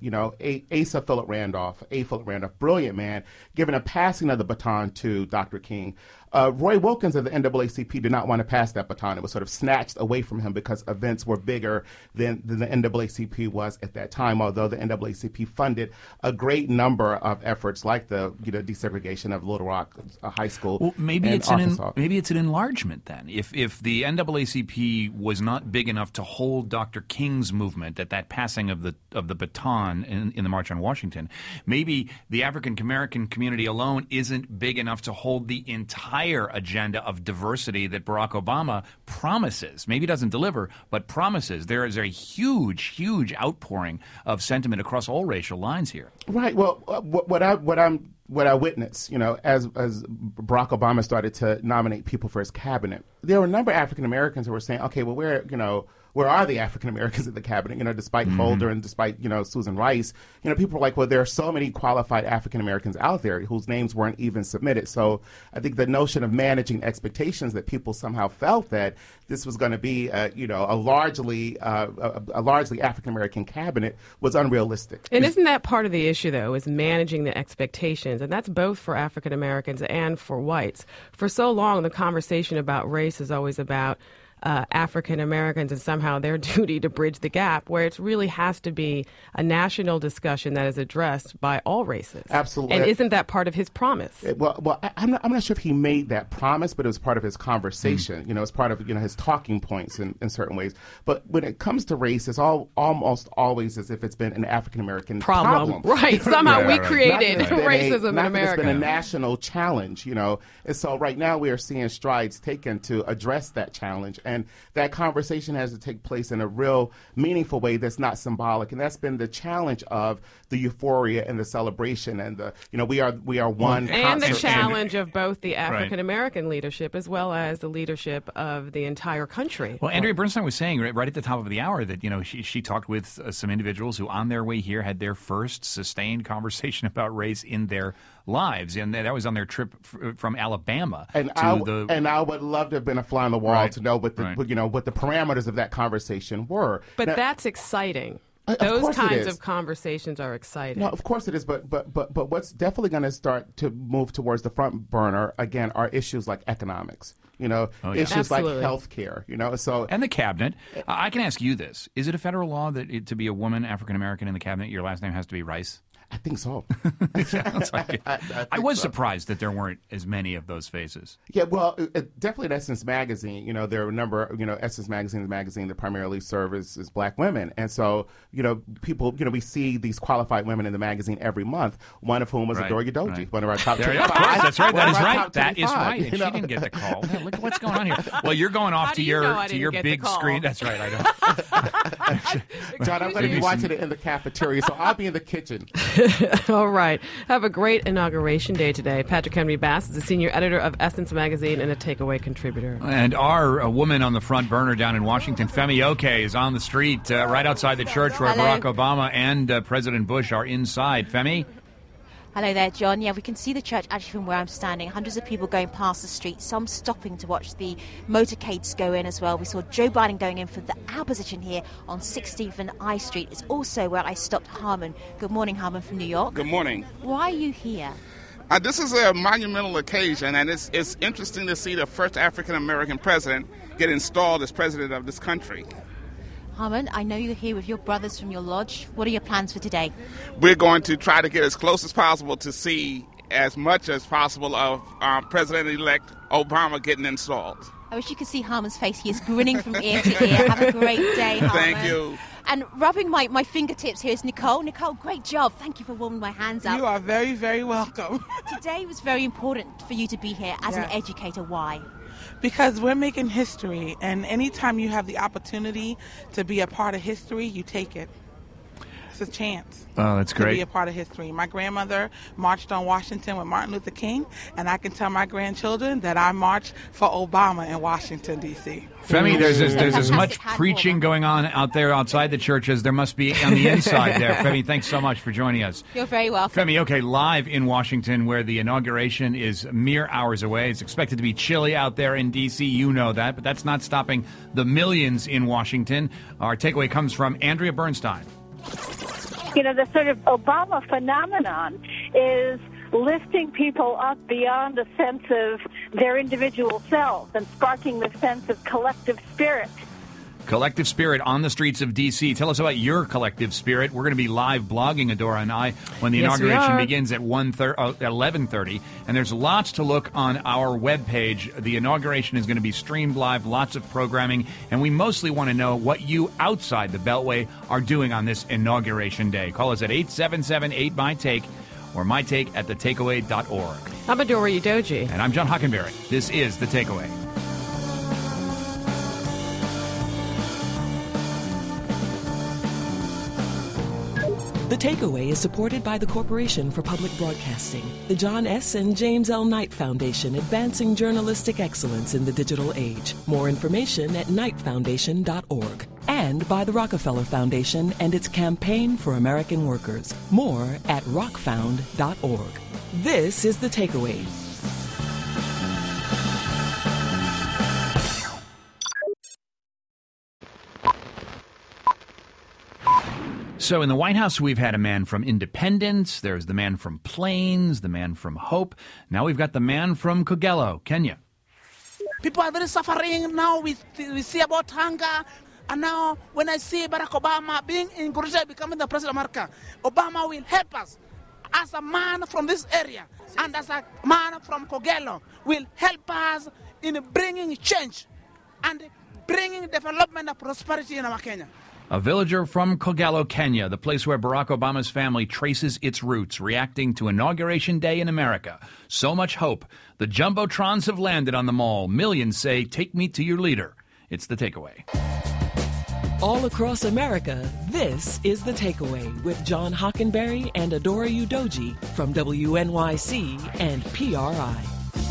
Asa Philip Randolph, brilliant man, giving a passing of the baton to Dr. King. Roy Wilkins of the NAACP did not want to pass that baton. It was sort of snatched away from him because events were bigger than the NAACP was at that time, although the NAACP funded a great number of efforts like the desegregation of Little Rock High School. Well, maybe it's an enlargement then. If the NAACP was not big enough to hold Dr. King's movement at that passing of the baton in the March on Washington, maybe the African American community alone isn't big enough to hold the entire agenda of diversity that Barack Obama promises. Maybe doesn't deliver, but promises. There is a huge outpouring of sentiment across all racial lines here. Right. Well, what I witnessed, as Barack Obama started to nominate people for his cabinet, there were a number of African Americans who were saying, okay, well, where are the African Americans in the cabinet? Despite Holder and despite, Susan Rice, people were like, well, there are so many qualified African Americans out there whose names weren't even submitted. So I think the notion of managing expectations, that people somehow felt that this was going to be, a largely African American cabinet, was unrealistic. And isn't that part of the issue, though, is managing the expectations? And that's both for African Americans and for whites. For so long, the conversation about race is always about African Americans and somehow their duty to bridge the gap, where it really has to be a national discussion that is addressed by all races. Absolutely. And isn't that part of his promise? I'm not sure if he made that promise, but it was part of his conversation. It's part of his talking points in certain ways. But when it comes to race, it's almost always as if it's been an African American problem. Right. Somehow we created racism in America. It's been a national challenge. And so right now we are seeing strides taken to address that challenge. And that conversation has to take place in a real meaningful way that's not symbolic. And that's been the challenge of the euphoria and the celebration. And we are one. And the challenge of both the African American leadership as well as the leadership of the entire country. Well, Andrea Bernstein was saying right at the top of the hour that she talked with some individuals who on their way here had their first sustained conversation about race in their lives, and that was on their trip from Alabama. And I would love to have been a fly on the wall to know what the what the parameters of that conversation were. But that's exciting. Those kinds of conversations are exciting. No, of course it is. But what's definitely going to start to move towards the front burner again are issues like economics. Issues like healthcare. And the cabinet. I can ask you this: is it a federal law that to be a woman, African American in the cabinet, your last name has to be Rice? I think so. I was surprised that there weren't as many of those faces. Yeah, well, definitely at Essence Magazine, there are a number, Essence Magazine is a magazine that primarily serves as black women. And so, people, we see these qualified women in the magazine every month, one of whom was Adora Udoji, one of our top 25. That's right. That is right. That is right. And she didn't get the call. Yeah, look at what's going on here. Well, you're going off to your big screen. That's right. I know. John, I'm going to be watching it in the cafeteria, so I'll be in the kitchen. All right. Have a great inauguration day today. Patrick Henry Bass is the senior editor of Essence Magazine and a takeaway contributor. And our woman on the front burner down in Washington, Femi Oke, is on the street right outside the church where Barack Obama and President Bush are inside. Femi? Hello there, John. Yeah, we can see the church actually from where I'm standing. Hundreds of people going past the street, some stopping to watch the motorcades go in as well. We saw Joe Biden going in for our position here on 16th and I Street. It's also where I stopped Harmon. Good morning, Harmon from New York. Good morning. Why are you here? This is a monumental occasion, and it's interesting to see the first African-American president get installed as president of this country. Harmon, I know you're here with your brothers from your lodge. What are your plans for today? We're going to try to get as close as possible to see as much as possible of President-elect Obama getting installed. I wish you could see Harmon's face. He is grinning from ear to ear. Have a great day, Harmon. Thank you. And rubbing my fingertips here is Nicole. Nicole, great job. Thank you for warming my hands up. You are very, very welcome. Today was very important for you to be here as an educator. Why? Because we're making history, and anytime you have the opportunity to be a part of history, you take it. It's a chance. Oh, that's great. To be a part of history. My grandmother marched on Washington with Martin Luther King, and I can tell my grandchildren that I marched for Obama in Washington, D.C. Femi, there's as much preaching going on out there outside the church as there must be on the inside there. Femi, thanks so much for joining us. You're very welcome. Femi, okay, live in Washington where the inauguration is mere hours away. It's expected to be chilly out there in D.C. You know that, but that's not stopping the millions in Washington. Our takeaway comes from Andrea Bernstein. The sort of Obama phenomenon is lifting people up beyond a sense of their individual selves and sparking the sense of collective spirit. Collective spirit on the streets of D.C. Tell us about your collective spirit. We're going to be live blogging, Adora and I, when the inauguration begins at 11:30. And there's lots to look on our webpage. The inauguration is going to be streamed live, lots of programming. And we mostly want to know what you outside the Beltway are doing on this inauguration day. Call us at 877-8-MY-TAKE or mytake@thetakeaway.org. I'm Adora Udoji. And I'm John Hockenberry. This is The Takeaway. The Takeaway is supported by the Corporation for Public Broadcasting, the John S. and James L. Knight Foundation, advancing journalistic excellence in the digital age. More information at knightfoundation.org. And by the Rockefeller Foundation and its Campaign for American Workers. More at rockfound.org. This is The Takeaway. So in the White House, we've had a man from Independence. There's the man from Plains, the man from Hope. Now we've got the man from Kogelo, Kenya. People are very suffering now. We see about hunger. And now when I see Barack Obama being encouraged becoming the president of America, Obama will help us. As a man from this area and as a man from Kogelo will help us in bringing change and bringing development and prosperity in our Kenya. A villager from Kogelo, Kenya, the place where Barack Obama's family traces its roots, reacting to Inauguration Day in America. So much hope. The Jumbotrons have landed on the mall. Millions say, "Take me to your leader." It's The Takeaway. All across America, this is The Takeaway with John Hockenberry and Adora Udoji from WNYC and PRI.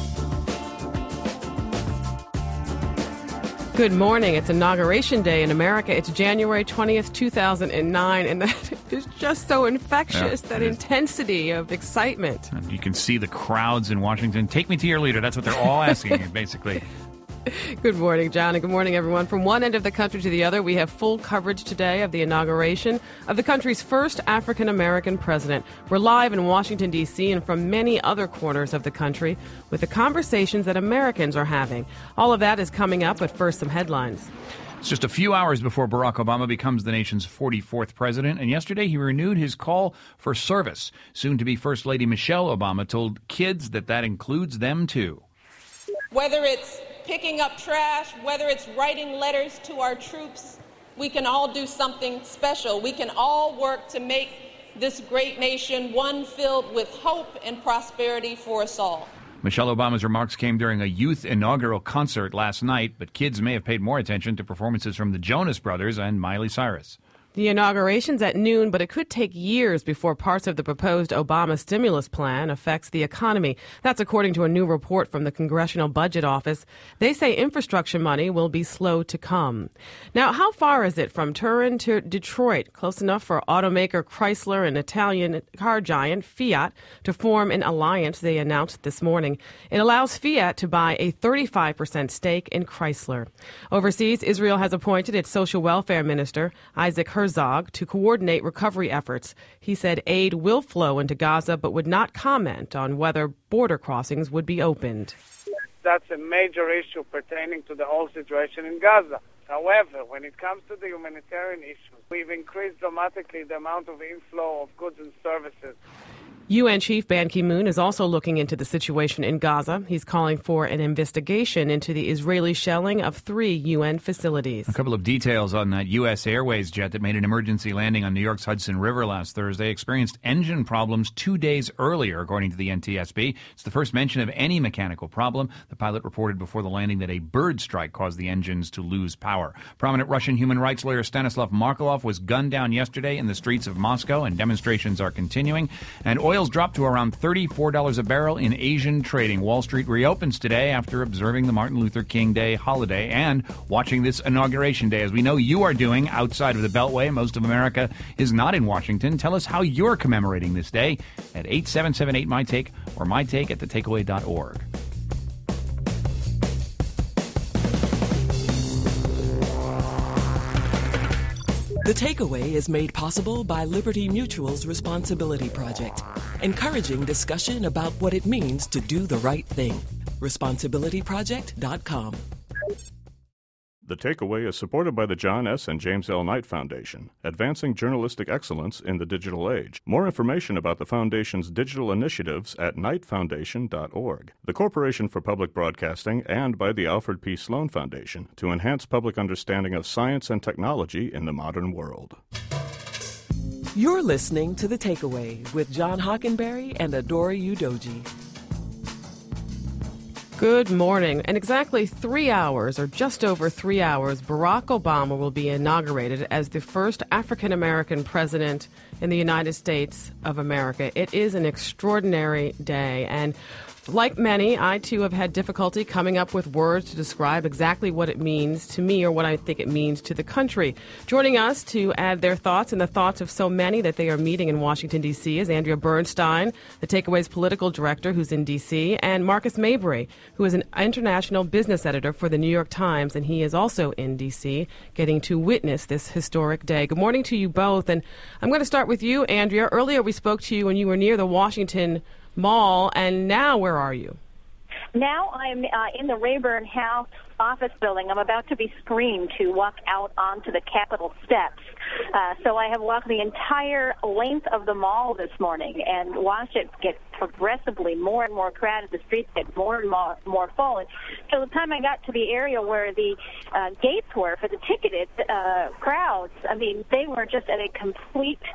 Good morning. It's Inauguration Day in America. It's January 20th, 2009, and that is just so infectious, that intensity of excitement. You can see the crowds in Washington. Take me to your leader. That's what they're all asking you, basically. Good morning, John, and good morning, everyone. From one end of the country to the other, we have full coverage today of the inauguration of the country's first African-American president. We're live in Washington, D.C., and from many other corners of the country with the conversations that Americans are having. All of that is coming up, but first, some headlines. It's just a few hours before Barack Obama becomes the nation's 44th president, and yesterday he renewed his call for service. Soon-to-be First Lady Michelle Obama told kids that includes them, too. Whether it's picking up trash, whether it's writing letters to our troops, we can all do something special. We can all work to make this great nation one filled with hope and prosperity for us all. Michelle Obama's remarks came during a youth inaugural concert last night, but kids may have paid more attention to performances from the Jonas Brothers and Miley Cyrus. The inauguration's at noon, but it could take years before parts of the proposed Obama stimulus plan affects the economy. That's according to a new report from the Congressional Budget Office. They say infrastructure money will be slow to come. Now, how far is it from Turin to Detroit? Close enough for automaker Chrysler and Italian car giant Fiat to form an alliance, they announced this morning. It allows Fiat to buy a 35% stake in Chrysler. Overseas, Israel has appointed its social welfare minister, Isaac Herzog, to coordinate recovery efforts. He said aid will flow into Gaza, but would not comment on whether border crossings would be opened. That's a major issue pertaining to the whole situation in Gaza. However, when it comes to the humanitarian issues, we've increased dramatically the amount of inflow of goods and services. UN Chief Ban Ki-moon is also looking into the situation in Gaza. He's calling for an investigation into the Israeli shelling of 3 UN facilities. A couple of details on that U.S. Airways jet that made an emergency landing on New York's Hudson River last Thursday experienced engine problems 2 days earlier, according to the NTSB. It's the first mention of any mechanical problem. The pilot reported before the landing that a bird strike caused the engines to lose power. Prominent Russian human rights lawyer Stanislav Markelov was gunned down yesterday in the streets of Moscow, and demonstrations are continuing. And oil's dropped to around $34 a barrel in Asian trading. Wall Street reopens today after observing the Martin Luther King Day holiday and watching this Inauguration Day. As we know you are doing outside of the Beltway, most of America is not in Washington. Tell us how you're commemorating this day at 877-8MY-TAKE or mytake@thetakeaway.org. The Takeaway is made possible by Liberty Mutual's Responsibility Project, encouraging discussion about what it means to do the right thing. ResponsibilityProject.com. The Takeaway is supported by the John S. and James L. Knight Foundation, advancing journalistic excellence in the digital age. More information about the Foundation's digital initiatives at knightfoundation.org. The Corporation for Public Broadcasting, and by the Alfred P. Sloan Foundation to enhance public understanding of science and technology in the modern world. You're listening to The Takeaway with John Hockenberry and Adora Udoji. Good morning. In exactly 3 hours, or just over 3 hours, Barack Obama will be inaugurated as the first African-American president in the United States of America. It is an extraordinary day, and like many, I too have had difficulty coming up with words to describe exactly what it means to me or what I think it means to the country. Joining us to add their thoughts and the thoughts of so many that they are meeting in Washington, D.C. is Andrea Bernstein, the Takeaway's political director who's in D.C., and Marcus Mabry, who is an international business editor for the New York Times, and he is also in D.C., getting to witness this historic day. Good morning to you both, and I'm going to start with you, Andrea. Earlier we spoke to you when you were near the Washington Mall, and now where are you? Now I'm in the Rayburn House office building. I'm about to be screened to walk out onto the Capitol steps. So I have walked the entire length of the mall this morning and watched it get progressively more and more crowded. The streets get more and more full. And so the time I got to the area where the gates were for the ticketed crowds, I mean, they were just at a complete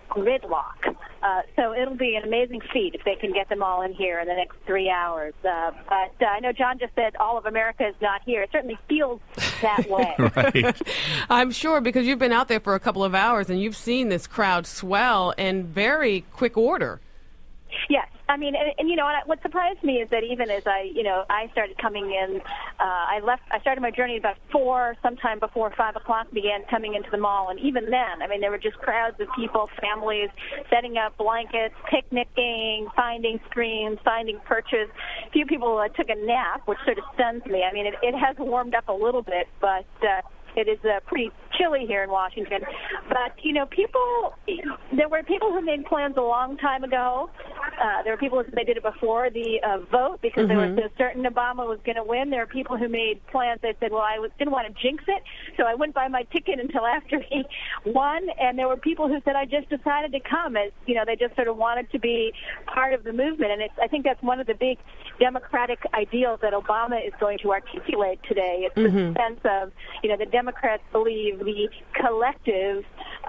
gridlock. So it'll be an amazing feat if they can get them all in here in the next 3 hours. But I know John just said all of America is not here. It certainly feels that way. Right. I'm sure, because you've been out there for a couple of hours and you've seen this crowd swell in very quick order. Yes. I mean, and you know, what surprised me is that even as I started coming in, I started my journey about 4, sometime before 5 o'clock, began coming into the mall, and even then, I mean, there were just crowds of people, families, setting up blankets, picnicking, finding screens, finding perches. A few people took a nap, which sort of stuns me. I mean, it has warmed up a little bit, but it is pretty chilly here in Washington. But, you know, there were people who made plans a long time ago. There were people who said they did it before the vote because they were so certain Obama was going to win. There are people who made plans. They said, well, I didn't want to jinx it, so I wouldn't buy my ticket until after he won. And there were people who said, I just decided to come. As you know, they just sort of wanted to be part of the movement. And I think that's one of the big democratic ideals that Obama is going to articulate today. It's the sense of, you know, the Democrats believe the collective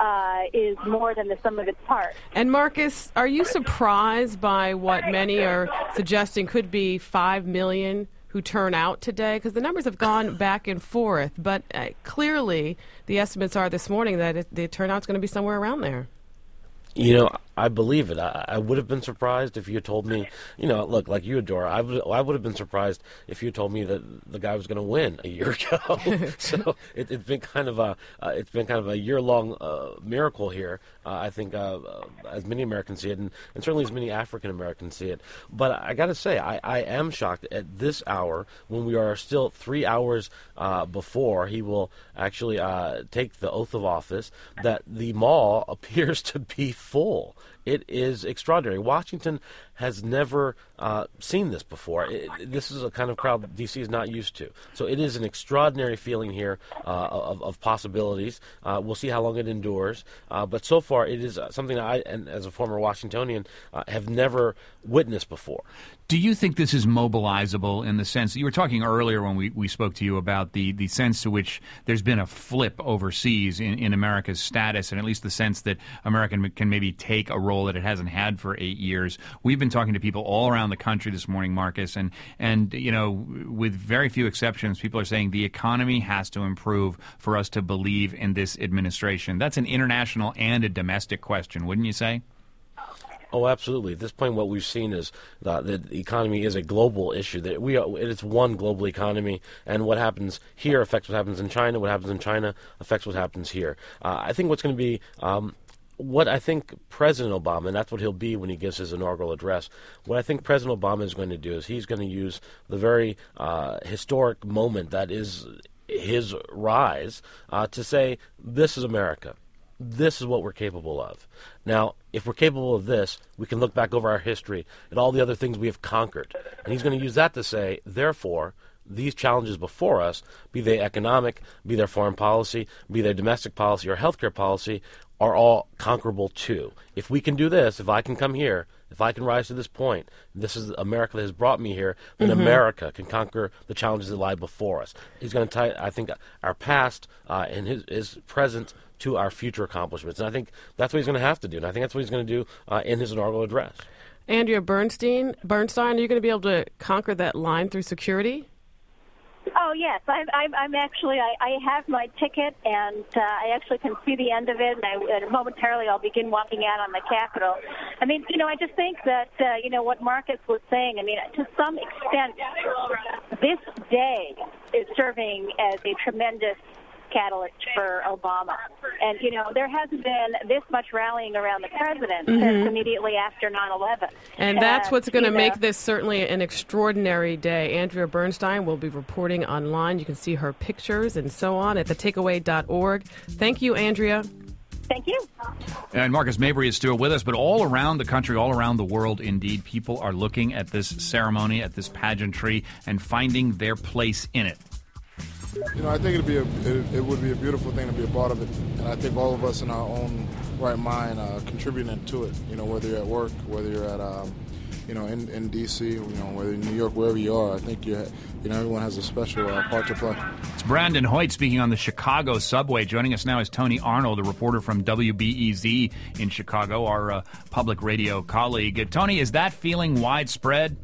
is more than the sum of its parts. And Marcus, are you surprised by what many are suggesting could be 5 million who turn out today? Because the numbers have gone back and forth, but clearly the estimates are this morning that the turnout's going to be somewhere around there. You know, I believe it. I would have been surprised if you had told me, you know, look, like you, Adora, I would have been surprised if you had told me that the guy was going to win a year ago. So it's been kind of a year-long miracle here. I think as many Americans see it, and certainly as many African Americans see it. But I got to say, I am shocked at this hour, when we are still 3 hours before he will actually take the oath of office, that the mall appears to be full. It is extraordinary. Washington has never seen this before. This is a kind of crowd D.C. is not used to. So it is an extraordinary feeling here of possibilities. We'll see how long it endures. But so far, it is something I, and as a former Washingtonian, have never witnessed before. Do you think this is mobilizable in the sense that you were talking earlier when we spoke to you about the sense to which there's been a flip overseas in America's status, and at least the sense that America can maybe take a role that it hasn't had for 8 years? We've been talking to people all around the country this morning, Marcus, and you know, with very few exceptions, people are saying the economy has to improve for us to believe in this administration. That's an international and a domestic question, wouldn't you say? Oh, absolutely. At this point, what we've seen is that the economy is a global issue. That it's one global economy, and what happens here affects what happens in China. What happens in China affects what happens here. I think what's going to be what I think President Obama, and that's what he'll be when he gives his inaugural address, what I think President Obama is going to do is he's going to use the very historic moment that is his rise to say, this is America. This is what we're capable of. Now, if we're capable of this, we can look back over our history at all the other things we have conquered. And he's going to use that to say, therefore, these challenges before us, be they economic, be they foreign policy, be they domestic policy or healthcare policy, are all conquerable too. If we can do this, if I can come here, if I can rise to this point, this is America that has brought me here, then America can conquer the challenges that lie before us. He's going to tie, I think, our past and his present to our future accomplishments. And I think that's what he's going to have to do. And I think that's what he's going to do in his inaugural address. Andrea Bernstein, are you going to be able to conquer that line through security? Oh, yes. I'm actually, I have my ticket, and I actually can see the end of it, and momentarily I'll begin walking out on the Capitol. I mean, you know, I just think that, you know, what Marcus was saying, I mean, to some extent, this day is serving as a tremendous catalyst for Obama. And, you know, there hasn't been this much rallying around the president since immediately after 9/11. And that's what's going to make this certainly an extraordinary day. Andrea Bernstein will be reporting online. You can see her pictures and so on at thetakeaway.org. Thank you, Andrea. Thank you. And Marcus Mabry is still with us, but all around the country, all around the world, indeed, people are looking at this ceremony, at this pageantry, and finding their place in it. You know, I think it would be a beautiful thing to be a part of it, and I think all of us in our own right mind contributing to it. You know, whether you're at work, whether you're at in D.C., whether in New York, wherever you are, I think everyone has a special part to play. It's Brandon Hoyt speaking on the Chicago subway. Joining us now is Tony Arnold, a reporter from WBEZ in Chicago, our public radio colleague. Tony, is that feeling widespread?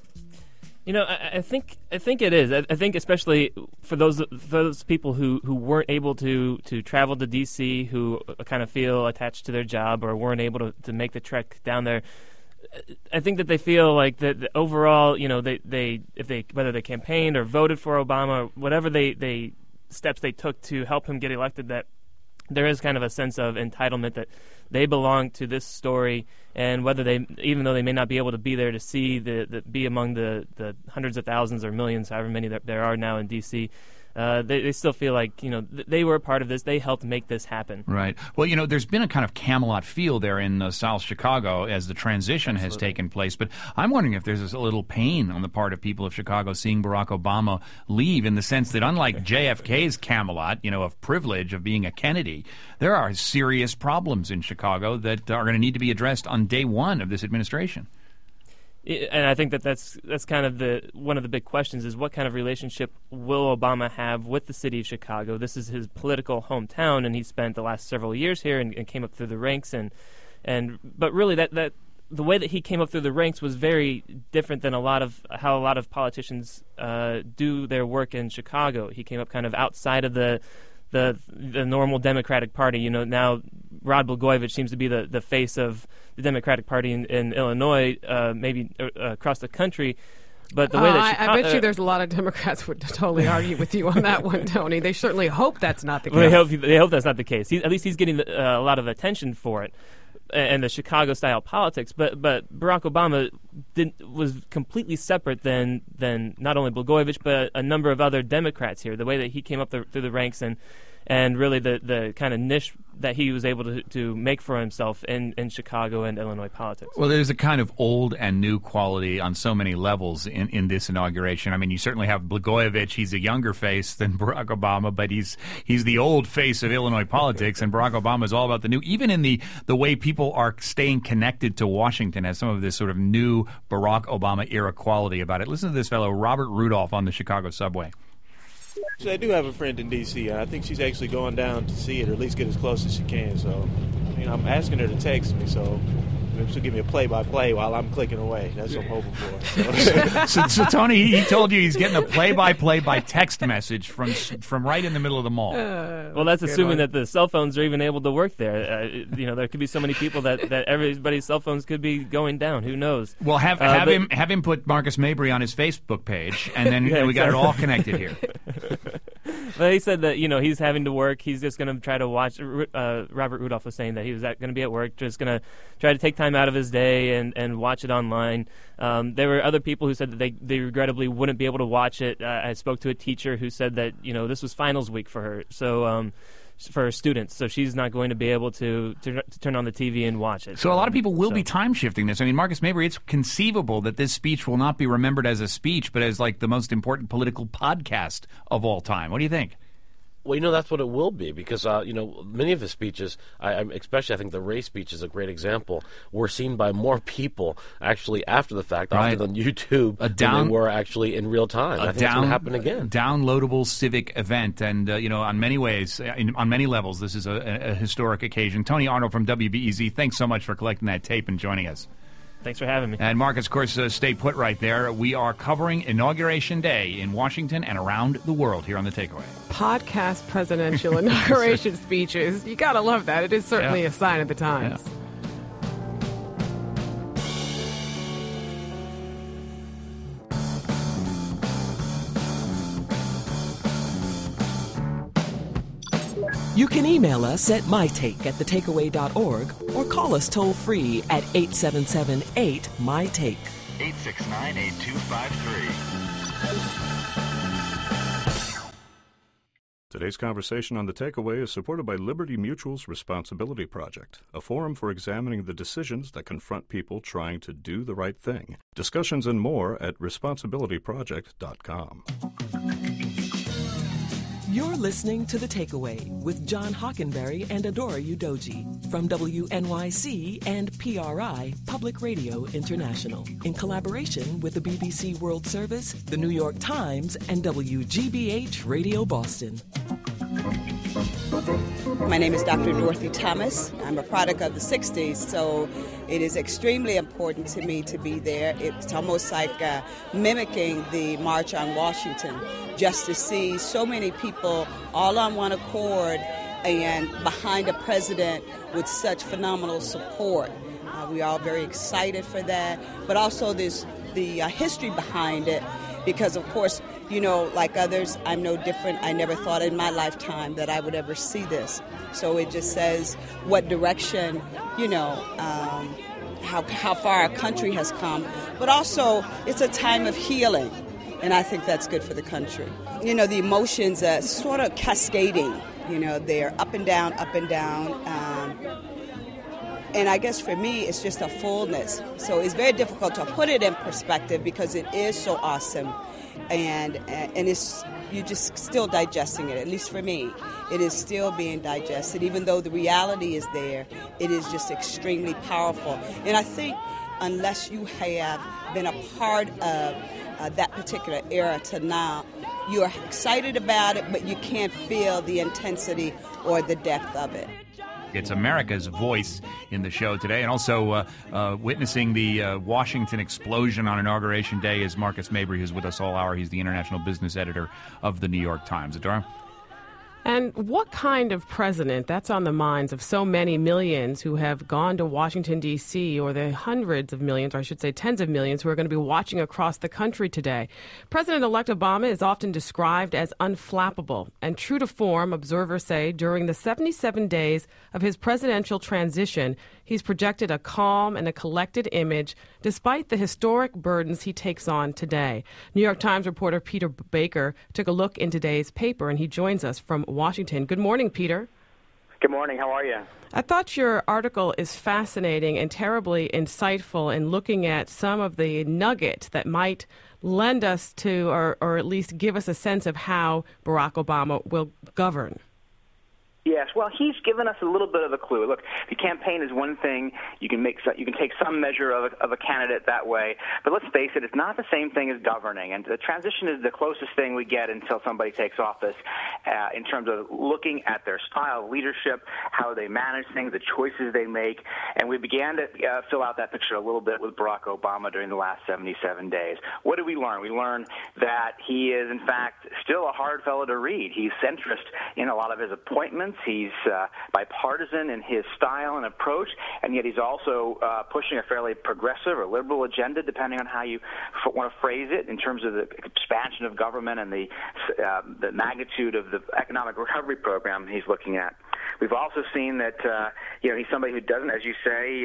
I think it is. I think especially for those people who weren't able to travel to D.C., who kind of feel attached to their job or weren't able to make the trek down there. I think that they feel like that overall, whether they campaigned or voted for Obama, or whatever they steps they took to help him get elected, that there is kind of a sense of entitlement that they belong to this story, and whether even though they may not be able to be there to see be among the hundreds of thousands or millions, however many there are now in D.C., they still feel like they were a part of this. They helped make this happen. Right. Well, there's been a kind of Camelot feel there in South Chicago as the transition has taken place. But I'm wondering if there's a little pain on the part of people of Chicago seeing Barack Obama leave, in the sense that unlike JFK's Camelot, of privilege of being a Kennedy, there are serious problems in Chicago that are going to need to be addressed on day one of this administration. And I think that's kind of one of the big questions is what kind of relationship will Obama have with the city of Chicago? This is his political hometown, and he spent the last several years here and came up through the ranks. But really, that the way that he came up through the ranks was very different than how a lot of politicians do their work in Chicago. He came up kind of outside of the normal Democratic Party. Now Rod Blagojevich seems to be the face of the Democratic Party in Illinois, maybe across the country. But the way that I bet you there's a lot of Democrats would totally argue with you on that one, Tony. They certainly hope that's not the case. Well, they hope that's not the case. At least he's getting a lot of attention for it and the Chicago-style politics. But Barack Obama was completely separate than not only Blagojevich but a number of other Democrats here. The way that he came up through the ranks and really the kind of niche that he was able to make for himself in Chicago and Illinois politics. Well, there's a kind of old and new quality on so many levels in this inauguration. I mean, you certainly have Blagojevich. He's a younger face than Barack Obama, but he's the old face of Illinois politics, and Barack Obama is all about the new. Even in the way people are staying connected to Washington has some of this sort of new Barack Obama-era quality about it. Listen to this fellow, Robert Rudolph, on the Chicago subway. I do have a friend in D.C. I think she's actually going down to see it, or at least get as close as she can. So, I'm asking her to text me, so maybe she'll give me a play-by-play while I'm clicking away. That's what I'm hoping for. So Tony, he told you he's getting a play-by-play by text message from right in the middle of the mall. Well, that's assuming that the cell phones are even able to work there. There could be so many people that everybody's cell phones could be going down. Who knows? Well, have him put Marcus Mabry on his Facebook page, and then we got it all connected here. But he said that he's having to work. He's just going to try to watch. Robert Rudolph was saying that he was going to be at work, just going to try to take time out of his day and watch it online. There were other people who said that they regrettably wouldn't be able to watch it. I spoke to a teacher who said that this was finals week for her, so for her students, so she's not going to be able to turn on the TV and watch it. So a lot of people will be time shifting this. I mean, Marcus Mabry, it's conceivable that this speech will not be remembered as a speech, but as like the most important political podcast of all time. What do you think? Well, that's what it will be because, many of his speeches, especially I think the race speech is a great example, were seen by more people actually after the fact, often on YouTube, than they were actually in real time. I think it's going to happen again. Downloadable civic event, and, on many ways, on many levels, this is a historic occasion. Tony Arnold from WBEZ, thanks so much for collecting that tape and joining us. Thanks for having me. And Marcus, of course, stay put right there. We are covering Inauguration Day in Washington and around the world here on The Takeaway. Podcast presidential inauguration speeches. You got to love that. It is certainly a sign of the times. Yeah. You can email us at mytake@thetakeaway.org or call us toll-free at 877-8-MY-TAKE. 869-8253. Today's conversation on The Takeaway is supported by Liberty Mutual's Responsibility Project, a forum for examining the decisions that confront people trying to do the right thing. Discussions and more at responsibilityproject.com. You're listening to The Takeaway with John Hockenberry and Adora Udoji from WNYC and PRI, Public Radio International, in collaboration with the BBC World Service, the New York Times, and WGBH Radio Boston. My name is Dr. Dorothy Thomas. I'm a product of the 60s, so it is extremely important to me to be there. It's almost like mimicking the March on Washington, just to see so many people all on one accord and behind a president with such phenomenal support. We're all very excited for that, but also there's the history behind it, because, of course, you know, like others, I'm no different. I never thought in my lifetime that I would ever see this. So it just says what direction, you know, how far our country has come. But also, it's a time of healing, and I think that's good for the country. You know, the emotions are sort of cascading. You know, they're up and down, up and down. And I guess for me, it's just a fullness. So it's very difficult to put it in perspective because it is so awesome. And it's, you're just still digesting it, at least for me. It is still being digested. Even though the reality is there, it is just extremely powerful. And I think unless you have been a part of that particular era to now, you're excited about it, but you can't feel the intensity or the depth of it. It's America's voice in the show today. And also witnessing the Washington explosion on Inauguration Day is Marcus Mabry, who's with us all hour. He's the international business editor of the New York Times. Adora? And what kind of president, that's on the minds of so many millions who have gone to Washington, D.C., or the hundreds of millions, or I should say tens of millions, who are going to be watching across the country today. President-elect Obama is often described as unflappable. And true to form, observers say, during the 77 days of his presidential transition, he's projected a calm and a collected image despite the historic burdens he takes on today. New York Times reporter Peter Baker took a look in today's paper, and he joins us from Washington. Good morning, Peter. Good morning. How are you? I thought your article is fascinating and terribly insightful in looking at some of the nuggets that might lend us to, or at least give us a sense of how Barack Obama will govern. Yes, well, he's given us a little bit of a clue. Look, the campaign is one thing. You can take some measure of a candidate that way. But let's face it, it's not the same thing as governing. And the transition is the closest thing we get until somebody takes office in terms of looking at their style of leadership, how they manage things, the choices they make. And we began to fill out that picture a little bit with Barack Obama during the last 77 days. What did we learn? We learned that he is, in fact, still a hard fellow to read. He's centrist in a lot of his appointments. He's bipartisan in his style and approach, and yet he's also pushing a fairly progressive or liberal agenda, depending on how you want to phrase it, in terms of the expansion of government and the magnitude of the economic recovery program he's looking at. We've also seen that he's somebody who doesn't, as you say,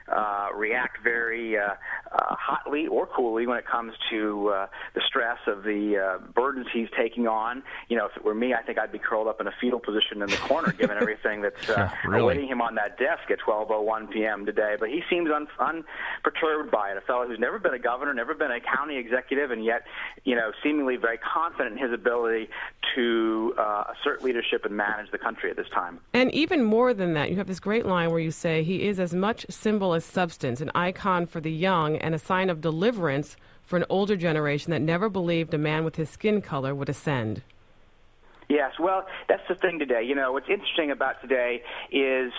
react very hotly or coolly when it comes to the stress of the burdens he's taking on. You know, if it were me, I think I'd be curled up in a fetal position in the corner, given everything that's awaiting him on that desk at 12:01 p.m. today. But he seems unperturbed by it. A fellow who's never been a governor, never been a county executive, and yet, seemingly very confident in his ability to assert leadership and manage the country at this time. And even more than that, you have this great line where you say he is as much symbol as substance, an icon for the young and a sign of deliverance for an older generation that never believed a man with his skin color would ascend. Yes, well, that's the thing today. What's interesting about today is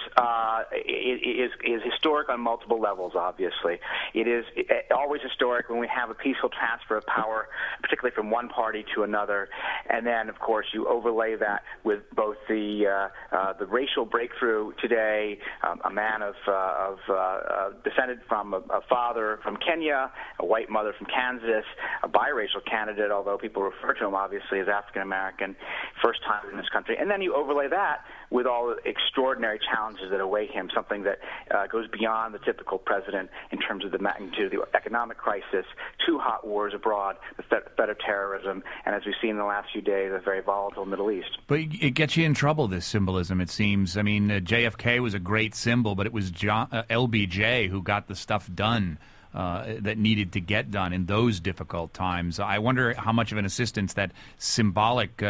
historic on multiple levels, obviously. It is always historic when we have a peaceful transfer of power, particularly from one party to another. And then, of course, you overlay that with both the racial breakthrough today, a man descended from a father from Kenya, a white mother from Kansas, a biracial candidate, although people refer to him, obviously, as African-American, first time in this country. And then you overlay that with all the extraordinary challenges that await him, something that goes beyond the typical president in terms of the magnitude of the economic crisis, two hot wars abroad, the threat of terrorism, and as we've seen in the last few days, a very volatile Middle East. But it gets you in trouble, this symbolism, it seems. I mean, JFK was a great symbol, but it was LBJ who got the stuff done that needed to get done in those difficult times. I wonder how much of an assistance that symbolic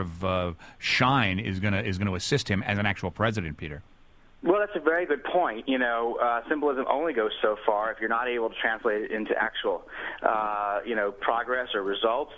shine is going to assist him as an actual president, Peter. Well, that's a very good point. Symbolism only goes so far. If you're not able to translate it into actual, progress or results,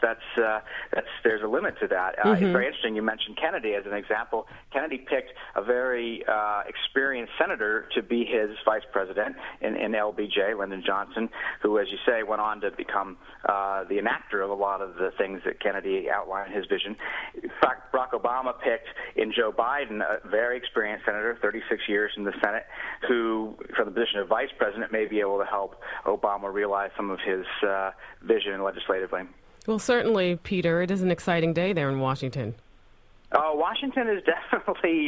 there's a limit to that. It's very interesting. You mentioned Kennedy as an example. Kennedy picked a very experienced senator to be his vice president in LBJ, Lyndon Johnson, who, as you say, went on to become the enactor of a lot of the things that Kennedy outlined in his vision. In fact, Barack Obama picked in Joe Biden, a very experienced senator, 36 years in the Senate, who, from the position of vice president, may be able to help Obama realize some of his vision legislatively. Well, certainly, Peter, it is an exciting day there in Washington. Washington is definitely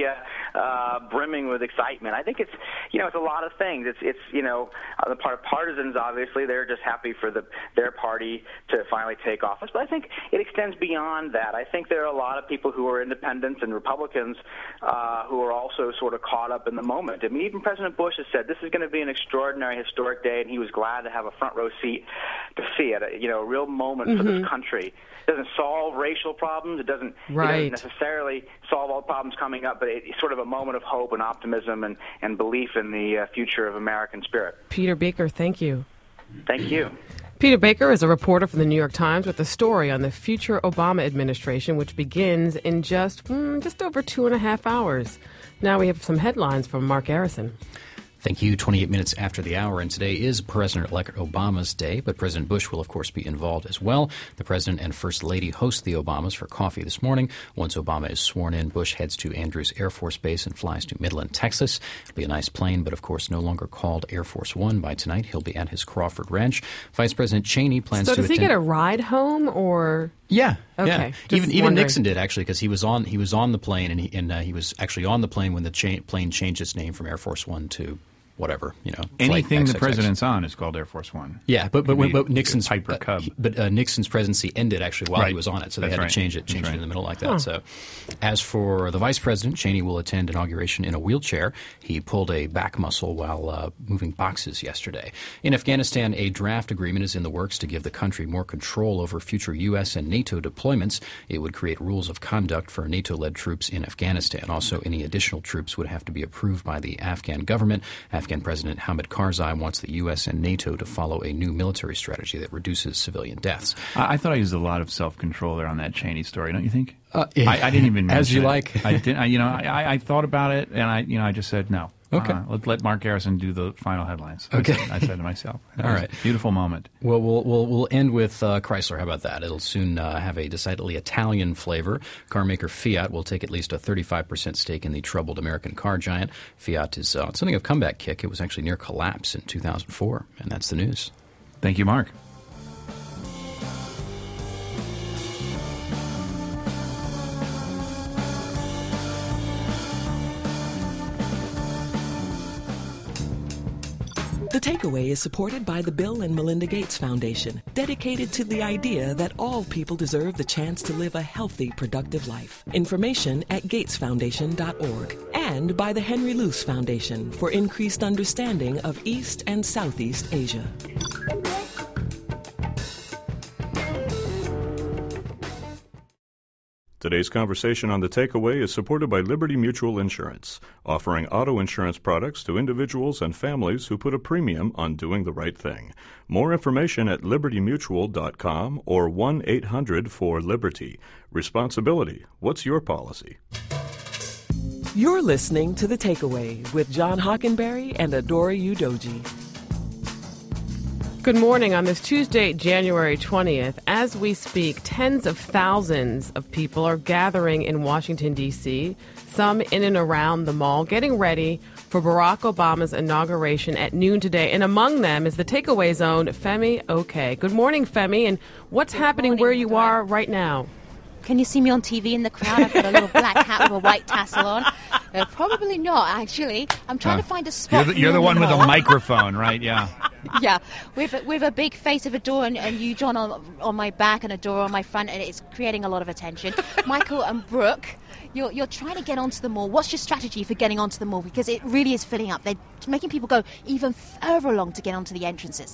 brimming with excitement. I think it's a lot of things. It's on the part of partisans, obviously, they're just happy for their party to finally take office. But I think it extends beyond that. I think there are a lot of people who are independents and Republicans who are also sort of caught up in the moment. I mean, even President Bush has said this is going to be an extraordinary, historic day, and he was glad to have a front row seat to see it. A real moment for this country. It doesn't solve racial problems. It doesn't necessarily solve all the problems coming up, but it's sort of a moment of hope and optimism and belief in the future of American spirit. Peter Baker, thank you. Thank you. Peter Baker is a reporter for the New York Times with a story on the future Obama administration, which begins in just over 2.5 hours. Now we have some headlines from Mark Garrison. Thank you. 28 minutes after the hour, and today is President-elect Obama's day, but President Bush will, of course, be involved as well. The President and First Lady host the Obamas for coffee this morning. Once Obama is sworn in, Bush heads to Andrews Air Force Base and flies to Midland, Texas. It'll be a nice plane, but, of course, no longer called Air Force One by tonight. He'll be at his Crawford Ranch. Vice President Cheney plans to attend. So does he get a ride home, or...? Yeah. Okay. Yeah. Even Nixon did, actually, because he was on the plane, and he was actually on the plane when the plane changed its name from Air Force One to whatever, anything XXX. The president's on is called Air Force One. Yeah, but Nixon's Piper Cub. Nixon's presidency ended actually while he was on it, so they had to change it in the middle like that. So, as for the vice president, Cheney will attend inauguration in a wheelchair. He pulled a back muscle while moving boxes yesterday. In Afghanistan, a draft agreement is in the works to give the country more control over future U.S. and NATO deployments. It would create rules of conduct for NATO-led troops in Afghanistan. Also, any additional troops would have to be approved by the Afghan government. Afghan President Hamid Karzai wants the U.S. and NATO to follow a new military strategy that reduces civilian deaths. I thought I used a lot of self-control there on that Cheney story, don't you think? I didn't even mention as you it. like. I thought about it, and I just said no. Okay. Let Mark Garrison do the final headlines. Okay. I said to myself. All right. Beautiful moment. Well, we'll end with Chrysler. How about that? It'll soon have a decidedly Italian flavor. Car maker Fiat will take at least a 35% stake in the troubled American car giant. Fiat is on something of a comeback kick. It was actually near collapse in 2004, and that's the news. Thank you, Mark. The Takeaway is supported by the Bill and Melinda Gates Foundation, dedicated to the idea that all people deserve the chance to live a healthy, productive life. Information at gatesfoundation.org. And by the Henry Luce Foundation for increased understanding of East and Southeast Asia. Today's conversation on The Takeaway is supported by Liberty Mutual Insurance, offering auto insurance products to individuals and families who put a premium on doing the right thing. More information at libertymutual.com or 1-800-4-LIBERTY. Responsibility. What's your policy? You're listening to The Takeaway with John Hockenberry and Adora Udoji. Good morning. On this Tuesday, January 20th, as we speak, tens of thousands of people are gathering in Washington, D.C., some in and around the mall, getting ready for Barack Obama's inauguration at noon today. And among them is the Takeaway's own Femi Oke. Good morning, Femi. And what's happening where you are right now? Can you see me on TV in the crowd? I've got a little black hat with a white tassel on. Probably not, actually. I'm trying to find a spot. You're the one with a microphone, right? Yeah. Yeah, with a big face of Adora and you, John, on my back and Adora on my front, and it's creating a lot of attention. Michael and Brooke, you're trying to get onto the mall. What's your strategy for getting onto the mall? Because it really is filling up. They're making people go even further along to get onto the entrances.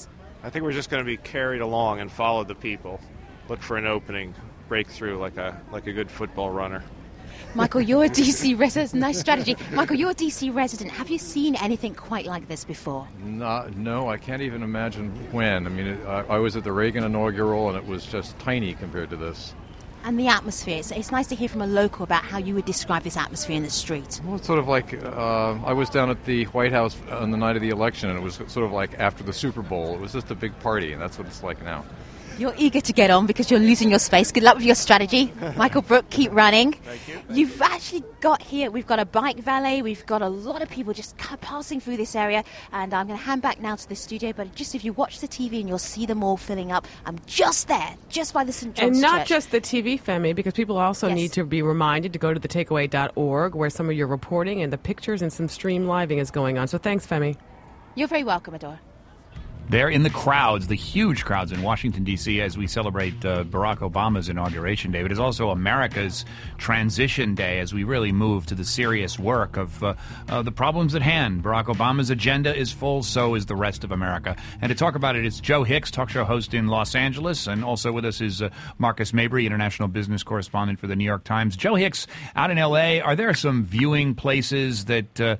I think we're just going to be carried along and follow the people, look for an opening, break through like a good football runner. Michael, you're a DC resident. Nice strategy. Michael, you're a DC resident. Have you seen anything quite like this before? No, I can't even imagine when. I mean, I was at the Reagan inaugural, and it was just tiny compared to this. And the atmosphere. It's nice to hear from a local about how you would describe this atmosphere in the street. Well, it's sort of like I was down at the White House on the night of the election, and it was sort of like after the Super Bowl. It was just a big party, and that's what it's like now. You're eager to get on because you're losing your space. Good luck with your strategy. Michael Brook, keep running. Thank you. You've actually got here, we've got a bike valet, we've got a lot of people just passing through this area, and I'm going to hand back now to the studio, but just if you watch the TV and you'll see them all filling up, I'm just there, just by the St. John's And not Church. just the TV, Femi, because people also need to be reminded to go to thetakeaway.org where some of your reporting and the pictures and some stream living is going on. So thanks, Femi. You're very welcome, Adora. They're in the crowds, the huge crowds in Washington, D.C. as we celebrate Barack Obama's inauguration day. It is also America's transition day as we really move to the serious work of the problems at hand. Barack Obama's agenda is full, so is the rest of America. And to talk about it, it's Joe Hicks, talk show host in Los Angeles, and also with us is Marcus Mabry, international business correspondent for the New York Times. Joe Hicks, out in L.A., are there some viewing places that,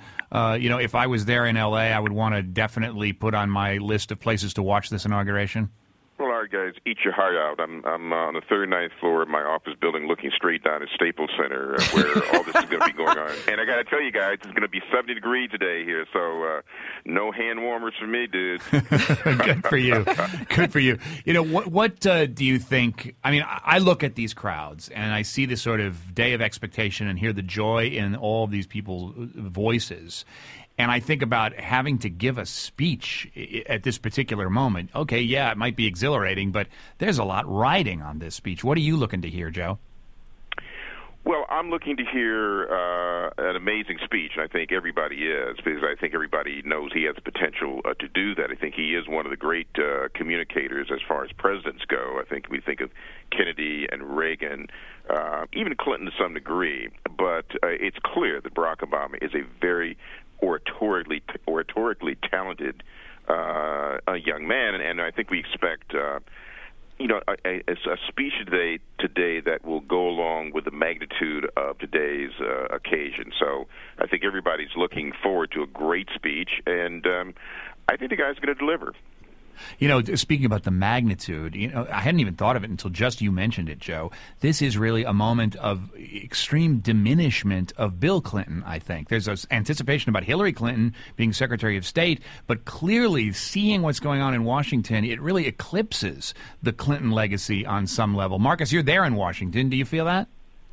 if I was there in L.A., I would want to definitely put on my list of places to watch this inauguration? Well, all right, guys, eat your heart out. I'm on the 39th floor of my office building looking straight down at Staples Center where all this is going to be going on. And I got to tell you guys, it's going to be 70 degrees today here, so no hand warmers for me, dude. Good for you. Good for you. You know, what do you think? I mean, I look at these crowds and I see this sort of day of expectation and hear the joy in all of these people's voices. And I think about having to give a speech at this particular moment. Okay, yeah, it might be exhilarating, but there's a lot riding on this speech. What are you looking to hear, Joe? Well, I'm looking to hear an amazing speech, and I think everybody is, because I think everybody knows he has the potential to do that. I think he is one of the great communicators as far as presidents go. I think we think of Kennedy and Reagan, even Clinton to some degree, but it's clear that Barack Obama is a very oratorically talented a young man, and I think we expect a speech today that will go along with the magnitude of today's occasion. So I think everybody's looking forward to a great speech, and I think the guy's going to deliver. You know, speaking about the magnitude, I hadn't even thought of it until just you mentioned it, Joe. This is really a moment of extreme diminishment of Bill Clinton, I think. There's an anticipation about Hillary Clinton being Secretary of State, but clearly seeing what's going on in Washington, it really eclipses the Clinton legacy on some level. Marcus, you're there in Washington. Do you feel that?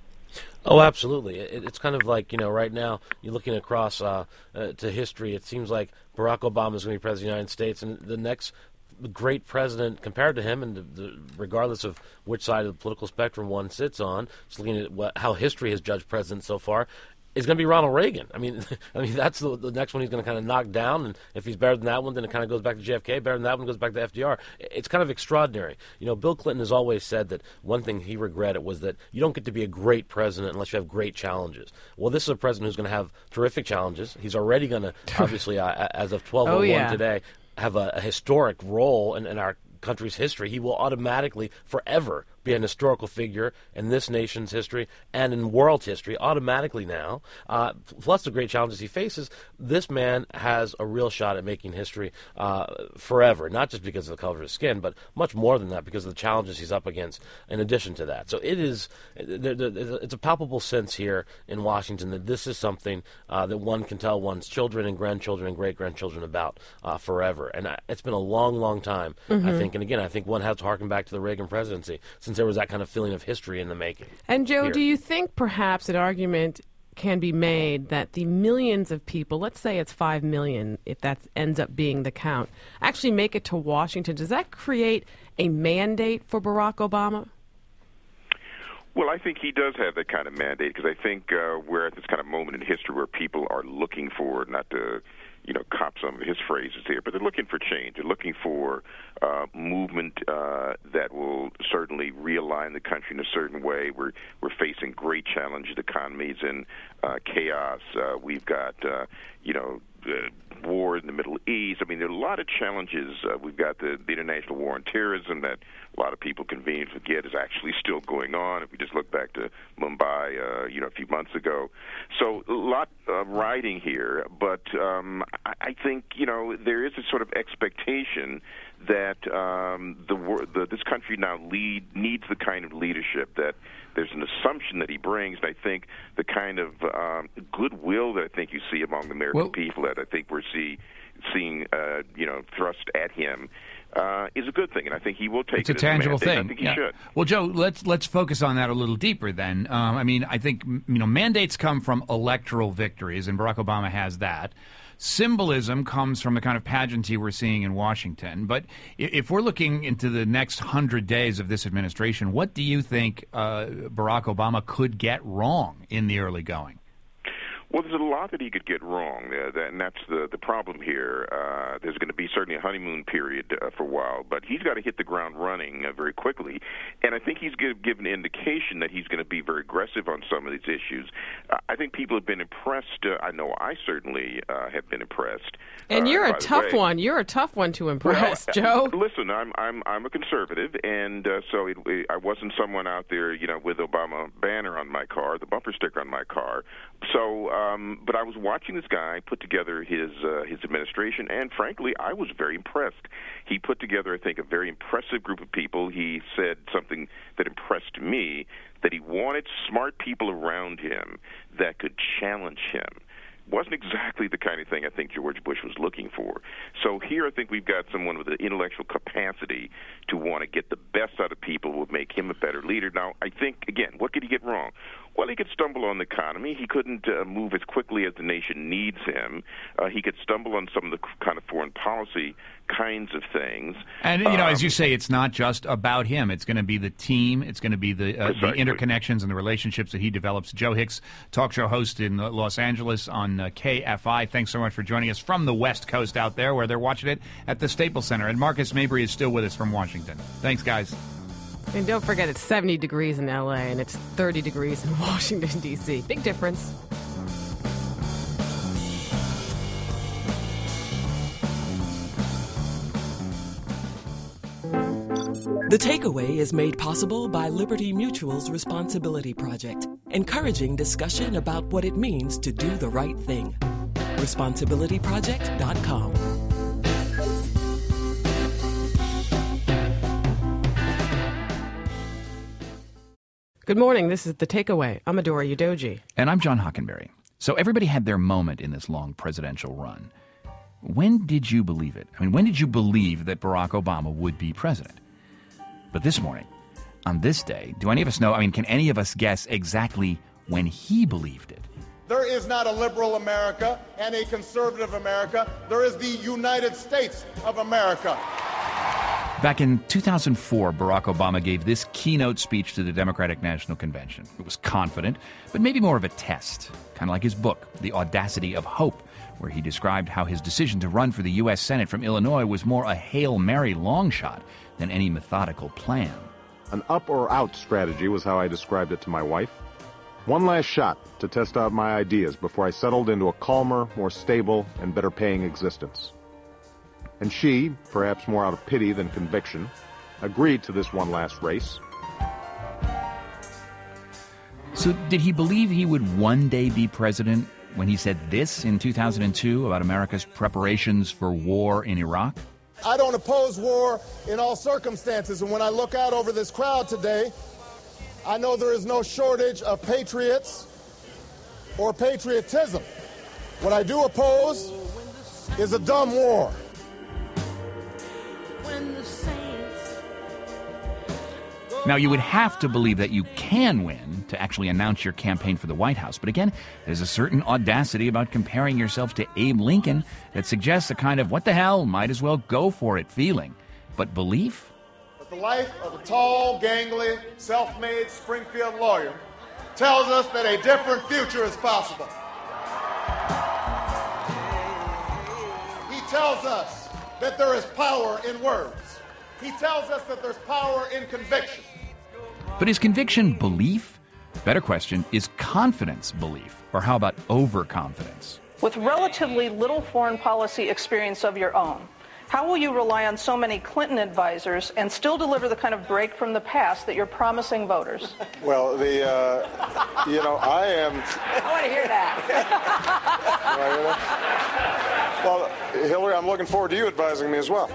Oh, absolutely. It's kind of like, right now you're looking across to history. It seems like Barack Obama is going to be president of the United States, and the next great president compared to him, and regardless of which side of the political spectrum one sits on, just looking at how history has judged presidents so far, is going to be Ronald Reagan. I mean, that's the next one he's going to kind of knock down, and if he's better than that one, then it kind of goes back to JFK. Better than that one goes back to FDR. It's kind of extraordinary. Bill Clinton has always said that one thing he regretted was that you don't get to be a great president unless you have great challenges. Well, this is a president who's going to have terrific challenges. He's already going to, obviously, as of 12:01 today, have a historic role in our country's history. He will automatically, forever, be an historical figure in this nation's history and in world history automatically now. Plus the great challenges he faces, this man has a real shot at making history forever, not just because of the color of his skin, but much more than that because of the challenges he's up against in addition to that. So it's a palpable sense here in Washington that this is something that one can tell one's children and grandchildren and great-grandchildren about forever. And it's been a long, long time, I think. And again, I think one has to harken back to the Reagan presidency, since there was that kind of feeling of history in the making. And Joe, here. Do you think perhaps an argument can be made that the millions of people, let's say it's 5 million, if that ends up being the count, actually make it to Washington? Does that create a mandate for Barack Obama? Well, I think he does have that kind of mandate, because I think we're at this kind of moment in history where people are looking for, not to cop some of his phrases here, but they're looking for change. They're looking for movement that will certainly realign the country in a certain way. We're facing great challenges. The economy's in chaos. We've got war in the Middle East. I mean, there are a lot of challenges. We've got the international war on terrorism that a lot of people conveniently forget is actually still going on. If we just look back to Mumbai, a few months ago. So a lot riding here, but I think, there is a sort of expectation that this country now needs the kind of leadership that there's an assumption that he brings, and I think the kind of goodwill that I think you see among the American people that I think we're seeing thrust at him is a good thing, and I think he will take it. It's a tangible thing. I think he should. Well, Joe, let's focus on that a little deeper then. I think mandates come from electoral victories, and Barack Obama has that. Symbolism comes from the kind of pageantry we're seeing in Washington. But if we're looking into the next 100 days of this administration, what do you think Barack Obama could get wrong in the early going? Well, there's a lot that he could get wrong, and that's the problem here. There's going to be certainly a honeymoon period for a while, but he's got to hit the ground running very quickly. And I think he's given an indication that he's going to be very aggressive on some of these issues. I think people have been impressed. I know I certainly have been impressed. And you're a tough one. You're a tough one to impress, Joe. Listen, I'm a conservative, and so I wasn't someone out there, with Obama banner on my car, the bumper sticker on my car. So. But I was watching this guy put together his administration, and frankly, I was very impressed. He put together, I think, a very impressive group of people. He said something that impressed me, that he wanted smart people around him that could challenge him. Wasn't exactly the kind of thing I think George Bush was looking for. So here I think we've got someone with the intellectual capacity to want to get the best out of people who would make him a better leader. Now, I think, again, what could he get wrong? Well, he could stumble on the economy. He couldn't move as quickly as the nation needs him. He could stumble on some of the kind of foreign policy kinds of things. And, as you say, it's not just about him. It's going to be the team. It's going to be the interconnections and the relationships that he develops. Joe Hicks, talk show host in Los Angeles on KFI. Thanks so much for joining us from the West Coast out there where they're watching it at the Staples Center. And Marcus Mabry is still with us from Washington. Thanks, guys. And don't forget, it's 70 degrees in L.A. and it's 30 degrees in Washington, D.C. Big difference. The Takeaway is made possible by Liberty Mutual's Responsibility Project, encouraging discussion about what it means to do the right thing. ResponsibilityProject.com. Good morning. This is The Takeaway. I'm Adora Udoji. And I'm John Hockenberry. So everybody had their moment in this long presidential run. When did you believe it? When did you believe that Barack Obama would be president? But this morning, on this day, do any of us know, can any of us guess exactly when he believed it? There is not a liberal America and a conservative America. There is the United States of America. Back in 2004, Barack Obama gave this keynote speech to the Democratic National Convention. It was confident, but maybe more of a test, kind of like his book, The Audacity of Hope, where he described how his decision to run for the U.S. Senate from Illinois was more a Hail Mary long shot than any methodical plan. An up or out strategy was how I described it to my wife. One last shot to test out my ideas before I settled into a calmer, more stable, and better paying existence. And she, perhaps more out of pity than conviction, agreed to this one last race. So did he believe he would one day be president when he said this in 2002 about America's preparations for war in Iraq? I don't oppose war in all circumstances, and when I look out over this crowd today, I know there is no shortage of patriots or patriotism. What I do oppose is a dumb war. Now, you would have to believe that you can win to actually announce your campaign for the White House. But again, there's a certain audacity about comparing yourself to Abe Lincoln that suggests a kind of what the hell, might as well go for it feeling. But belief? But the life of a tall, gangly, self-made Springfield lawyer tells us that a different future is possible. He tells us that there is power in words. He tells us that there's power in conviction. But is conviction belief? Better question, is confidence belief? Or how about overconfidence? with relatively little foreign policy experience of your own, how will you rely on so many Clinton advisors and still deliver the kind of break from the past that you're promising voters? Well, I am... I want to hear that. Well, Hillary, I'm looking forward to you advising me as well.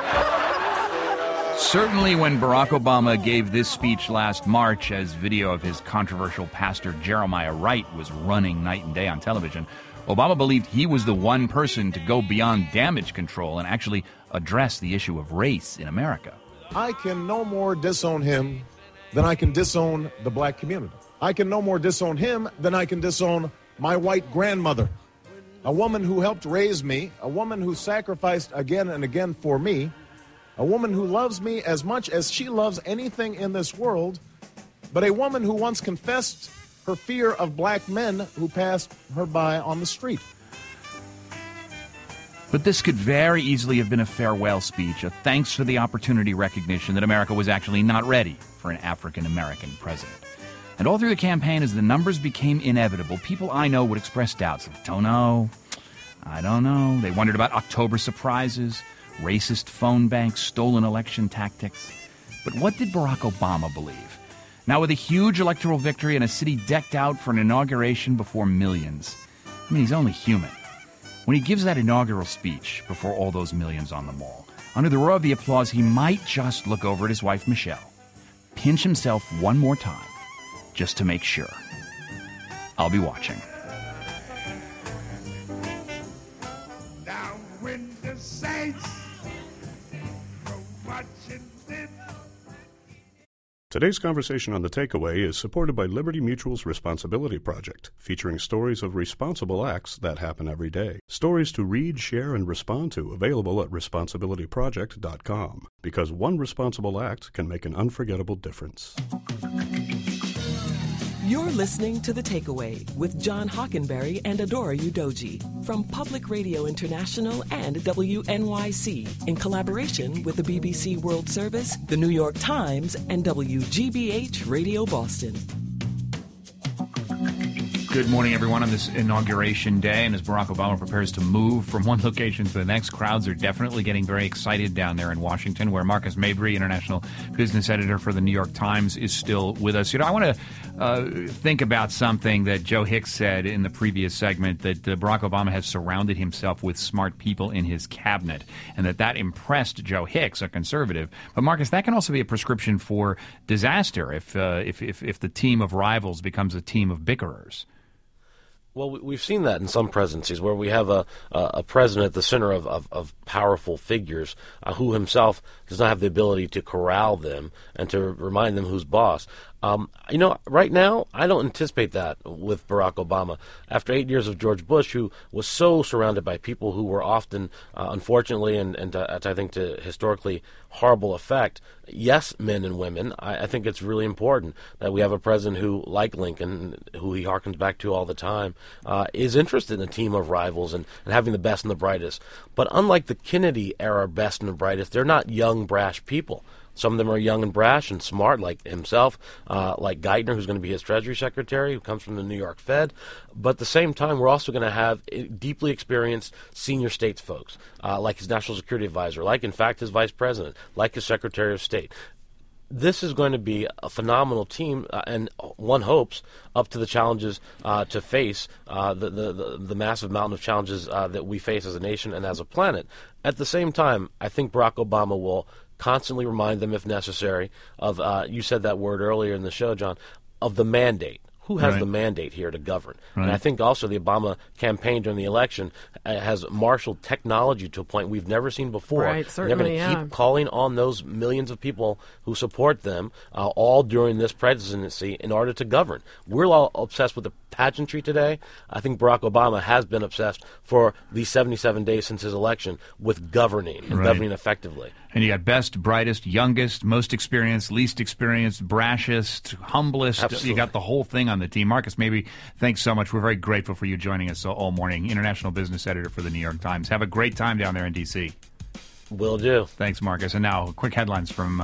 Certainly when Barack Obama gave this speech last March, as video of his controversial pastor Jeremiah Wright was running night and day on television, Obama believed he was the one person to go beyond damage control and actually address the issue of race in America. I can no more disown him than I can disown the black community. I can no more disown him than I can disown my white grandmother, a woman who helped raise me, a woman who sacrificed again and again for me, a woman who loves me as much as she loves anything in this world, but a woman who once confessed her fear of black men who passed her by on the street. But this could very easily have been a farewell speech, a thanks for the opportunity recognition that America was actually not ready for an African-American president. And all through the campaign, as the numbers became inevitable, people I know would express doubts. Don't know. I don't know. They wondered about October surprises, racist phone banks, stolen election tactics. But what did Barack Obama believe? Now, with a huge electoral victory and a city decked out for an inauguration before millions, I mean, he's only human. When he gives that inaugural speech before all those millions on the mall, under the roar of the applause, he might just look over at his wife, Michelle, pinch himself one more time, just to make sure. I'll be watching. Downwind the Saints, watching them. Today's conversation on The Takeaway is supported by Liberty Mutual's Responsibility Project, featuring stories of responsible acts that happen every day. Stories to read, share, and respond to, available at responsibilityproject.com. Because one responsible act can make an unforgettable difference. You're listening to The Takeaway with John Hockenberry and Adora Udoji from Public Radio International and WNYC in collaboration with the BBC World Service, the New York Times, and WGBH Radio Boston. Good morning, everyone, on this inauguration day. And as Barack Obama prepares to move from one location to the next, crowds are definitely getting very excited down there in Washington, where Marcus Mabry, international business editor for the New York Times, is still with us. You know, I want to think about something that Joe Hicks said in the previous segment, that Barack Obama has surrounded himself with smart people in his cabinet, and that impressed Joe Hicks, a conservative. But, Marcus, that can also be a prescription for disaster if the team of rivals becomes a team of bickerers. Well, we've seen that in some presidencies where we have a president at the center of powerful figures who himself does not have the ability to corral them and to remind them who's boss. Right now, I don't anticipate that with Barack Obama. After 8 years of George Bush, who was so surrounded by people who were often, unfortunately, and I think to historically horrible effect, yes, men and women, I think it's really important that we have a president who, like Lincoln, who he harkens back to all the time, is interested in a team of rivals and having the best and the brightest. But unlike the Kennedy-era best and the brightest, they're not young, brash people. Some of them are young and brash and smart, like himself, like Geithner, who's going to be his Treasury Secretary, who comes from the New York Fed. But at the same time, we're also going to have deeply experienced senior states folks, like his National Security Advisor, like, in fact, his Vice President, like his Secretary of State. This is going to be a phenomenal team, and one hopes up to the challenges to face, the massive mountain of challenges that we face as a nation and as a planet. At the same time, I think Barack Obama will constantly remind them, if necessary, of, you said that word earlier in the show, John, of the mandate. Who has the mandate here to govern? Right. And I think also the Obama campaign during the election has marshaled technology to a point we've never seen before. Right, certainly, they're going to keep calling on those millions of people who support them all during this presidency in order to govern. We're all obsessed with the pageantry today. I think Barack Obama has been obsessed for these 77 days since his election with governing and governing effectively. And you got best, brightest, youngest, most experienced, least experienced, brashest, humblest. Absolutely. You got the whole thing on the team. Marcus Mabry, thanks so much. We're very grateful for you joining us all morning. International business editor for the New York Times. Have a great time down there in D.C. Will do. Thanks, Marcus. And now, quick headlines from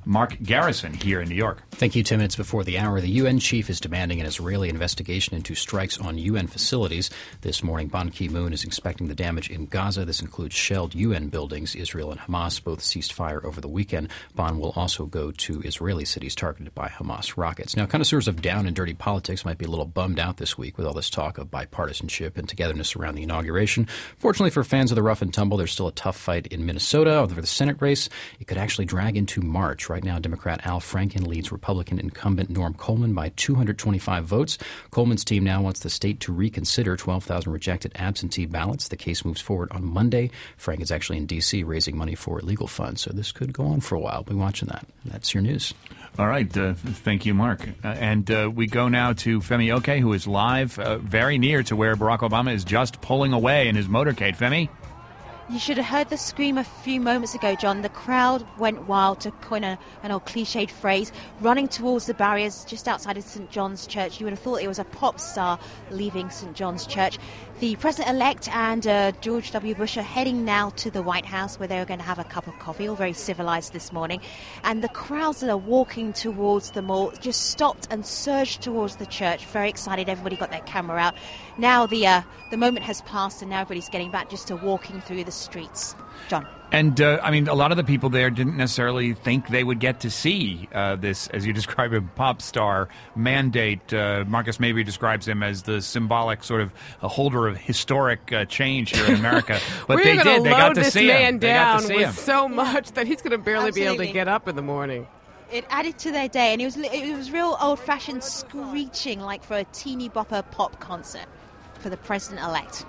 Mark Garrison here in New York. Thank you. 10 minutes before the hour, the UN chief is demanding an Israeli investigation into strikes on UN facilities. This morning, Ban Ki-moon is inspecting the damage in Gaza. This includes shelled UN buildings. Israel and Hamas both ceased fire over the weekend. Ban will also go to Israeli cities targeted by Hamas rockets. Now, connoisseurs of down and dirty politics might be a little bummed out this week with all this talk of bipartisanship and togetherness around the inauguration. Fortunately for fans of the rough and tumble, there's still a tough fight in Minnesota over the Senate race. It could actually drag into March. Right now, Democrat Al Franken leads Republican incumbent Norm Coleman by 225 votes. Coleman's team now wants the state to reconsider 12,000 rejected absentee ballots. The case moves forward on Monday. Frank is actually in D.C. raising money for legal funds, so this could go on for a while. We'll be watching that. That's your news. All right. Thank you, Mark. And we go now to Femi Oke, who is live very near to where Barack Obama is just pulling away in his motorcade. Femi? You should have heard the scream a few moments ago, John. The crowd went wild, to coin an old cliched phrase, running towards the barriers just outside of St. John's Church. You would have thought it was a pop star leaving St. John's Church. The president-elect and George W. Bush are heading now to the White House, where they're going to have a cup of coffee, all very civilized this morning. And the crowds that are walking towards the mall just stopped and surged towards the church. Very excited. Everybody got their camera out. Now the moment has passed, and now everybody's getting back just to walking through the streets. John. And, a lot of the people there didn't necessarily think they would get to see this, as you describe, a pop star mandate. Marcus Mabry describes him as the symbolic sort of a holder of historic change here in America. But We're they did. They got to this see man him. down They got to see with so much that he's going to barely be able to get up in the morning. It added to their day, and it was real old-fashioned screeching, like for a teeny bopper pop concert for the president-elect.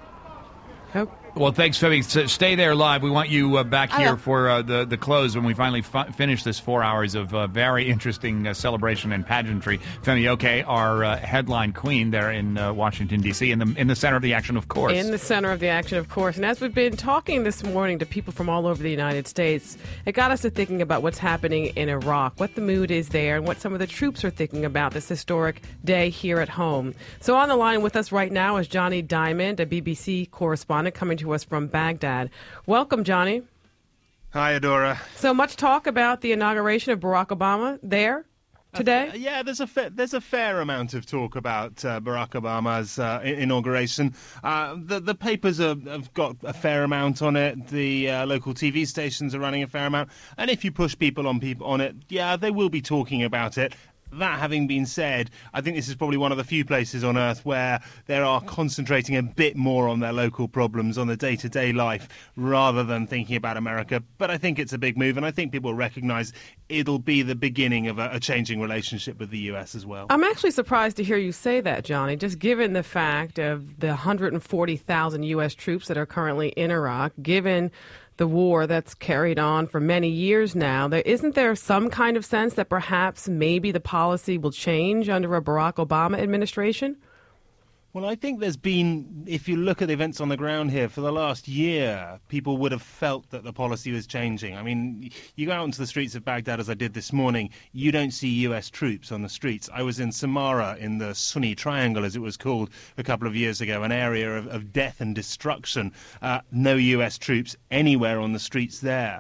Well, thanks, Femi. Stay there live. We want you back here for the close when we finally finish this 4 hours of very interesting celebration and pageantry. Femi Oke, our headline queen there in Washington, D.C., in the center of the action, of course. In the center of the action, of course. And as we've been talking this morning to people from all over the United States, it got us to thinking about what's happening in Iraq, what the mood is there, and what some of the troops are thinking about this historic day here at home. So on the line with us right now is Johnny Diamond, a BBC correspondent coming to us from Baghdad. Welcome, Johnny. Hi, Adora. So much talk about the inauguration of Barack Obama there today? Yeah, there's a fair amount of talk about Barack Obama's inauguration. The papers have got a fair amount on it. The local TV stations are running a fair amount. And if you push people on it, yeah, they will be talking about it. That having been said, I think this is probably one of the few places on earth where they are concentrating a bit more on their local problems, on the day-to-day life, rather than thinking about America. But I think it's a big move, and I think people recognize it'll be the beginning of a changing relationship with the U.S. as well. I'm actually surprised to hear you say that, Johnny, just given the fact of the 140,000 U.S. troops that are currently in Iraq, given the war that's carried on for many years now. Isn't there some kind of sense that perhaps maybe the policy will change under a Barack Obama administration? Well, I think there's been, if you look at the events on the ground here, for the last year, people would have felt that the policy was changing. I mean, you go out into the streets of Baghdad, as I did this morning, you don't see U.S. troops on the streets. I was in Samarra, in the Sunni Triangle, as it was called a couple of years ago, an area of death and destruction. No U.S. troops anywhere on the streets there.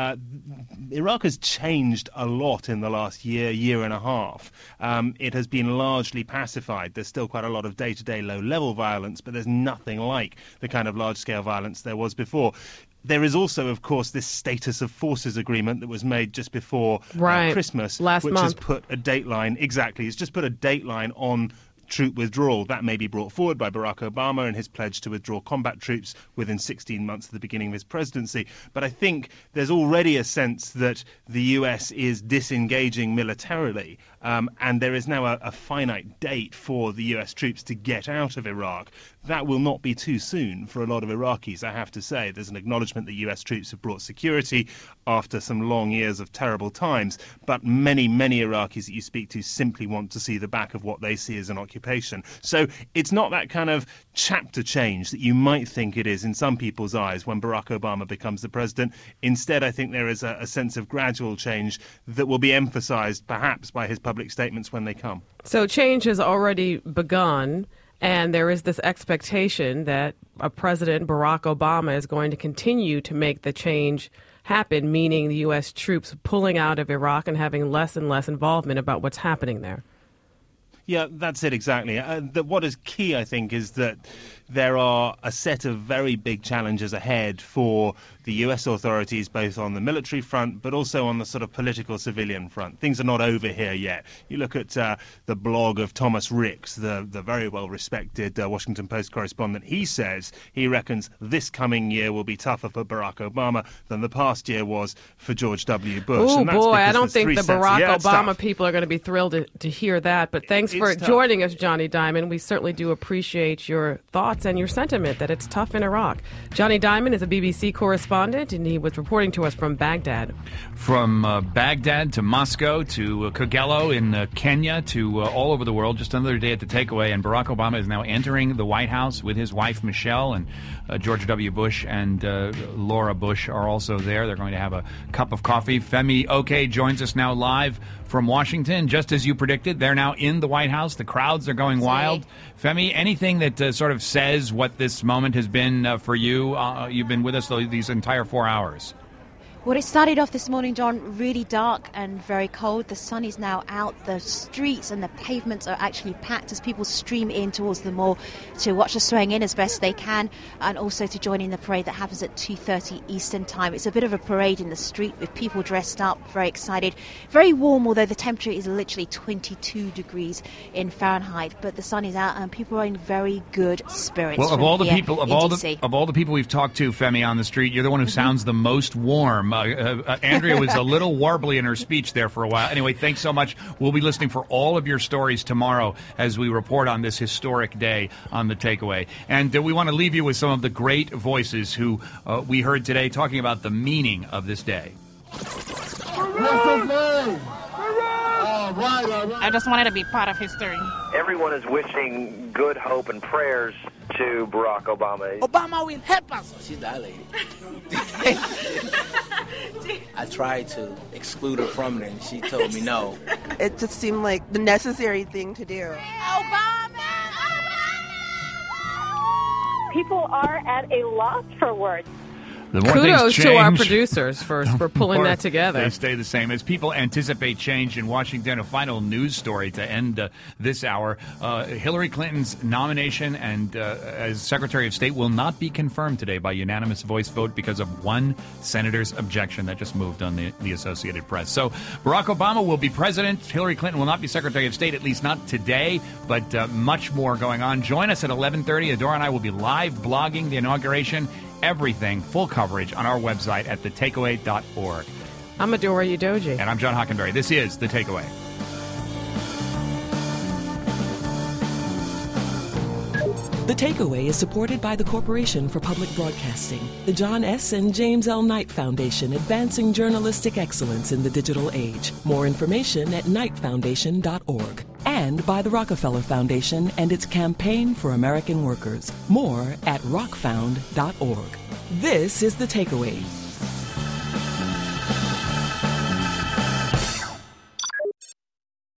Iraq has changed a lot in the last year and a half. It has been largely pacified. There's still quite a lot of day-to-day low-level violence, but there's nothing like the kind of large-scale violence there was before. There is also, of course, this status of forces agreement that was made just before Christmas, last which month. has put a dateline, it's just put a dateline on troop withdrawal. That may be brought forward by Barack Obama and his pledge to withdraw combat troops within 16 months of the beginning of his presidency. But I think there's already a sense that the US is disengaging militarily, and there is now a finite date for the US troops to get out of Iraq. That will not be too soon for a lot of Iraqis, I have to say. There's an acknowledgement that US troops have brought security after some long years of terrible times, but many, many Iraqis that you speak to simply want to see the back of what they see as an occupation. So it's not that kind of chapter change that you might think it is in some people's eyes when Barack Obama becomes the president. Instead, I think there is a sense of gradual change that will be emphasized perhaps by his public statements when they come. So change has already begun, and there is this expectation that President Barack Obama is going to continue to make the change happen, meaning the U.S. troops pulling out of Iraq and having less and less involvement about what's happening there. Yeah, that's it exactly. What is key, I think, is that there are a set of very big challenges ahead for the U.S. authorities, both on the military front, but also on the sort of political civilian front. Things are not over here yet. You look at the blog of Thomas Ricks, the very well-respected Washington Post correspondent. He says he reckons this coming year will be tougher for Barack Obama than the past year was for George W. Bush. Oh, boy, I don't think the Barack Obama tough. people are going to be thrilled to hear that. But thanks for joining us, Johnny Diamond. We certainly do appreciate your thoughts and your sentiment that it's tough in Iraq. Johnny Diamond is a BBC correspondent, and he was reporting to us from Baghdad. From Baghdad to Moscow to Kogelo in Kenya to all over the world. Just another day at the takeaway, and Barack Obama is now entering the White House with his wife Michelle, and George W. Bush and Laura Bush are also there. They're going to have a cup of coffee. Femi Oke joins us now live from Washington. Just as you predicted, they're now in the White House. The crowds are going wild. Femi, anything that sort of says what this moment has been for you? You've been with us these entire 4 hours. Well, it started off this morning, John, really dark and very cold. The sun is now out. The streets and the pavements are actually packed as people stream in towards the mall to watch the swearing in as best they can, and also to join in the parade that happens at 2:30 Eastern Time. It's a bit of a parade in the street with people dressed up, very excited. Very warm, although the temperature is literally 22 degrees in Fahrenheit. But the sun is out and people are in very good spirits. Well, of all the people we've talked to, Femi, on the street, you're the one who sounds the most warm. Andrea was a little warbly in her speech there for a while. Anyway, thanks so much. We'll be listening for all of your stories tomorrow as we report on this historic day on The Takeaway. And we want to leave you with some of the great voices who we heard today talking about the meaning of this day. I just wanted to be part of history. Everyone is wishing good hope and prayers to Barack Obama. Obama will help us. She's that lady. I tried to exclude her from it, and she told me no. It just seemed like the necessary thing to do. Obama! People are at a loss for words. Kudos to our producers for pulling that together. They stay the same. As people anticipate change in Washington, a final news story to end this hour. Hillary Clinton's nomination and as Secretary of State will not be confirmed today by unanimous voice vote because of one senator's objection that just moved on the Associated Press. So Barack Obama will be president. Hillary Clinton will not be Secretary of State, at least not today, but much more going on. Join us at 11:30. Adora and I will be live blogging the inauguration. Everything, full coverage on our website at thetakeaway.org. I'm Adora Udoji. And I'm John Hockenberry. This is The Takeaway. The Takeaway is supported by the Corporation for Public Broadcasting, the John S. and James L. Knight Foundation, advancing journalistic excellence in the digital age. More information at knightfoundation.org. And by the Rockefeller Foundation and its Campaign for American Workers. More at rockfound.org. This is The Takeaway.